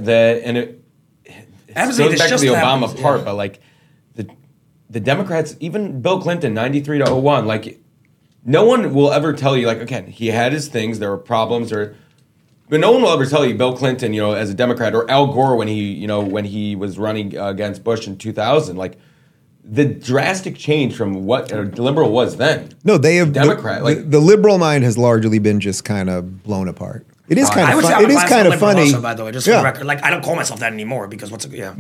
goes back to the Obama part, but like the Democrats, even Bill Clinton, 93 to 01, like no one will ever tell you, like, okay, he had his things, there were problems, but no one will ever tell you Bill Clinton, as a Democrat, or Al Gore when he was running against Bush in 2000, like the drastic change from what a liberal was then. No, they have Democrat. The liberal mind has largely been just kind of blown apart. It is kind of fun. It is kind of funny. Also, by the way, just for the record, like I don't call myself that anymore because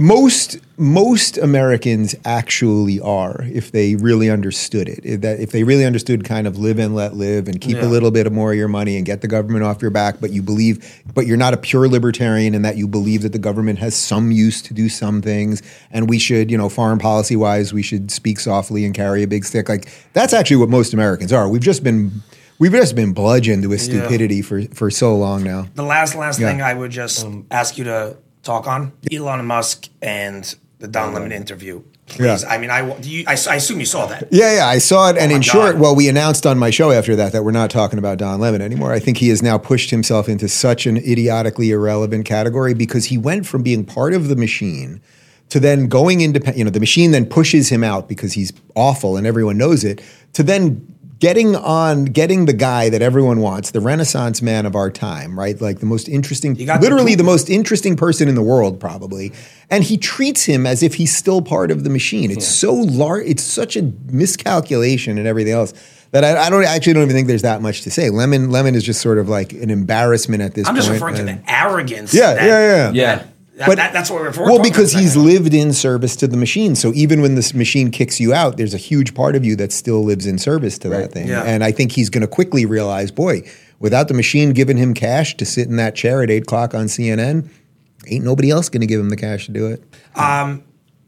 Most Americans actually are, if they really understood it. If they really understood kind of live and let live and keep a little bit more of your money and get the government off your back, but you're not a pure libertarian in that you believe that the government has some use to do some things, and we should, foreign policy wise, we should speak softly and carry a big stick. Like that's actually what most Americans are. We've just been bludgeoned with stupidity for so long now. The last thing I would just ask you to talk on, Elon Musk and the Don Lemon interview. Please. Yeah. I mean, I assume you saw that. Yeah, I saw it. And in short, we announced on my show after that we're not talking about Don Lemon anymore. I think he has now pushed himself into such an idiotically irrelevant category because he went from being part of the machine to then going independent. The machine then pushes him out because he's awful and everyone knows it, to then getting the guy that everyone wants, the Renaissance man of our time, right? Like the most interesting, literally the most interesting person in the world, probably. And he treats him as if he's still part of the machine. It's so large, it's such a miscalculation and everything else that I don't even think there's that much to say. Lemon is just sort of like an embarrassment at this point. I'm just referring to the arrogance. Yeah. That's what we're referring to. Well, because he's lived in service to the machine. So even when this machine kicks you out, there's a huge part of you that still lives in service to that thing. Yeah. And I think he's going to quickly realize, boy, without the machine giving him cash to sit in that chair at 8 o'clock on CNN, ain't nobody else going to give him the cash to do it. The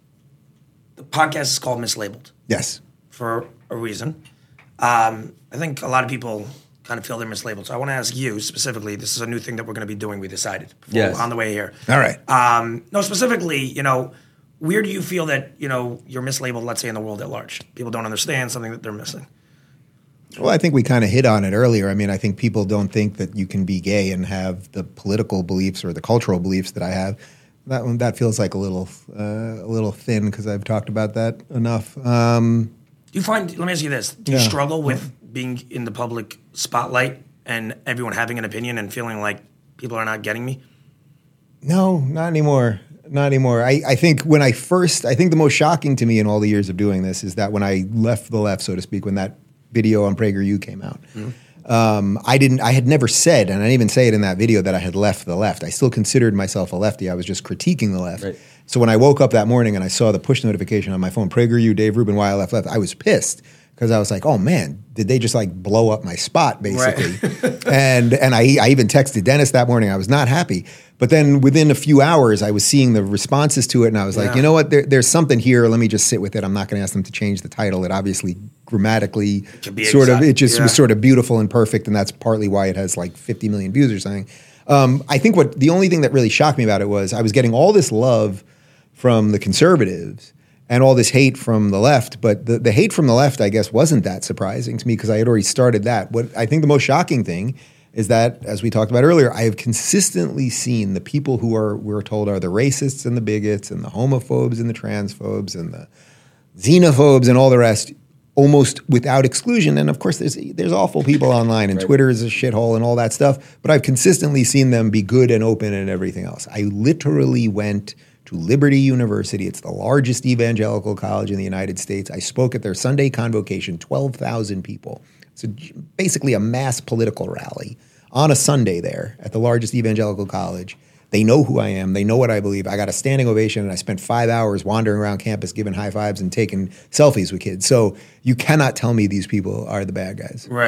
podcast is called Mislabeled. Yes. For a reason. I think a lot of people kind of feel they're mislabeled. So I want to ask you specifically, this is a new thing that we're going to be doing, we decided on the way here. All right. No, specifically, where do you feel that, you're mislabeled, let's say, in the world at large? People don't understand something that they're missing. Well, I think we kind of hit on it earlier. I mean, I think people don't think that you can be gay and have the political beliefs or the cultural beliefs that I have. That feels like a little thin because I've talked about that enough. Do you find, let me ask you this, do you struggle with being in the public spotlight and everyone having an opinion and feeling like people are not getting me? No, not anymore. I think the most shocking to me in all the years of doing this is that when I left the left, so to speak, when that video on PragerU came out, I had never said, and I didn't even say it in that video, that I had left the left. I still considered myself a lefty. I was just critiquing the left. Right. So when I woke up that morning and I saw the push notification on my phone, PragerU, Dave Rubin, why I left, I was pissed. Because I was like, oh man, did they just like blow up my spot basically? Right. and I even texted Dennis that morning. I was not happy. But then within a few hours, I was seeing the responses to it, and I was like, you know what? There's something here. Let me just sit with it. I'm not going to ask them to change the title. It obviously grammatically was sort of beautiful and perfect, and that's partly why it has like 50 million views or something. I think the only thing that really shocked me about it was I was getting all this love from the conservatives and all this hate from the left, but the hate from the left, I guess, wasn't that surprising to me because I had already started that. What I think the most shocking thing is that, as we talked about earlier, I have consistently seen the people who we're told are the racists and the bigots and the homophobes and the transphobes and the xenophobes and all the rest, almost without exclusion. And of course, there's awful people online, and Twitter is a shithole and all that stuff. But I've consistently seen them be good and open and everything else. I literally went to Liberty University. It's the largest evangelical college in the United States. I spoke at their Sunday convocation, 12,000 people. So basically a mass political rally on a Sunday there at the largest evangelical college. They know who I am. They know what I believe. I got a standing ovation, and I spent 5 hours wandering around campus giving high fives and taking selfies with kids. So you cannot tell me these people are the bad guys. Right.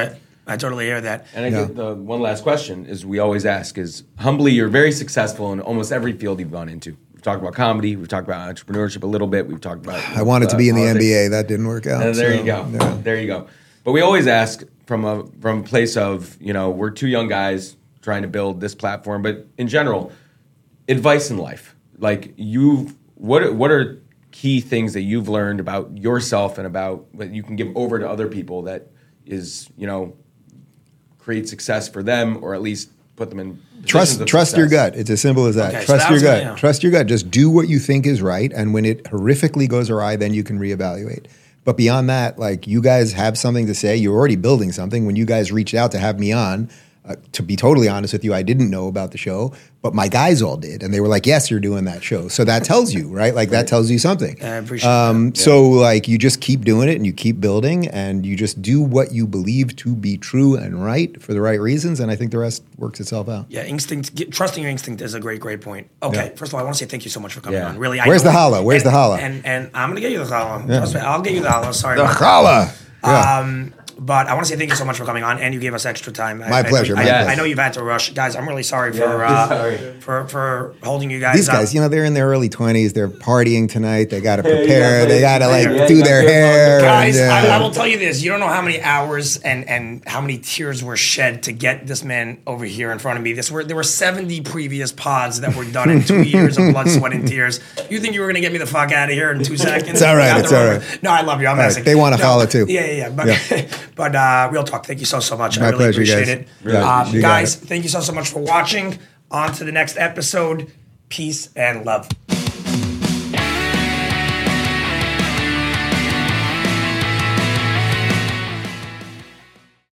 I totally hear that. And I get the one last question is we always ask is, humbly, you're very successful in almost every field you've gone into. We've talked about comedy. We've talked about entrepreneurship a little bit. We've talked about... I wanted to be in the politics. NBA. That didn't work out. There you go. Yeah. There you go. But we always ask from a place of, we're two young guys trying to build this platform. But in general, advice in life. Like what are key things that you've learned about yourself and about what you can give over to other people that is, create success for them, or at least put them in trust your gut. It's as simple as that. Okay, Trust so your gut. gonna, Trust your gut. Just do what you think is right, and when it horrifically goes awry, then you can reevaluate. But beyond that, like, you guys have something to say. You're already building something. When you guys reached out to have me on, to be totally honest with you, I didn't know about the show, but my guys all did. And they were like, yes, you're doing that show. So that tells you, right? Like, that tells you something. I appreciate that. So, like, you just keep doing it and you keep building and you just do what you believe to be true and right for the right reasons. And I think the rest works itself out. Yeah, trusting your instinct is a great point. Okay, first of all, I want to say thank you so much for coming on. Really, Where's the holla? Where's the holla? And I'm going to get you the holla. I'll get you the holla. Sorry. The holla. Yeah. But I want to say thank you so much for coming on, and you gave us extra time. My pleasure. I know you've had to rush, guys. I'm really sorry for holding you guys. These guys, they're in their early 20s. They're partying tonight. They got to prepare. They got to do their hair. Guys, I will tell you this: you don't know how many hours and how many tears were shed to get this man over here in front of me. There were 70 previous pods that were done in 2 years of blood, sweat, and tears. You think you were going to get me the fuck out of here in 2 seconds? It's all right. It's all right. No, I love you. I'm messing. They want to follow too. Yeah. But real talk, thank you so much. My I really pleasure, appreciate guys. it. Really, Guys, thank you so much for watching. On to the next episode. Peace and love.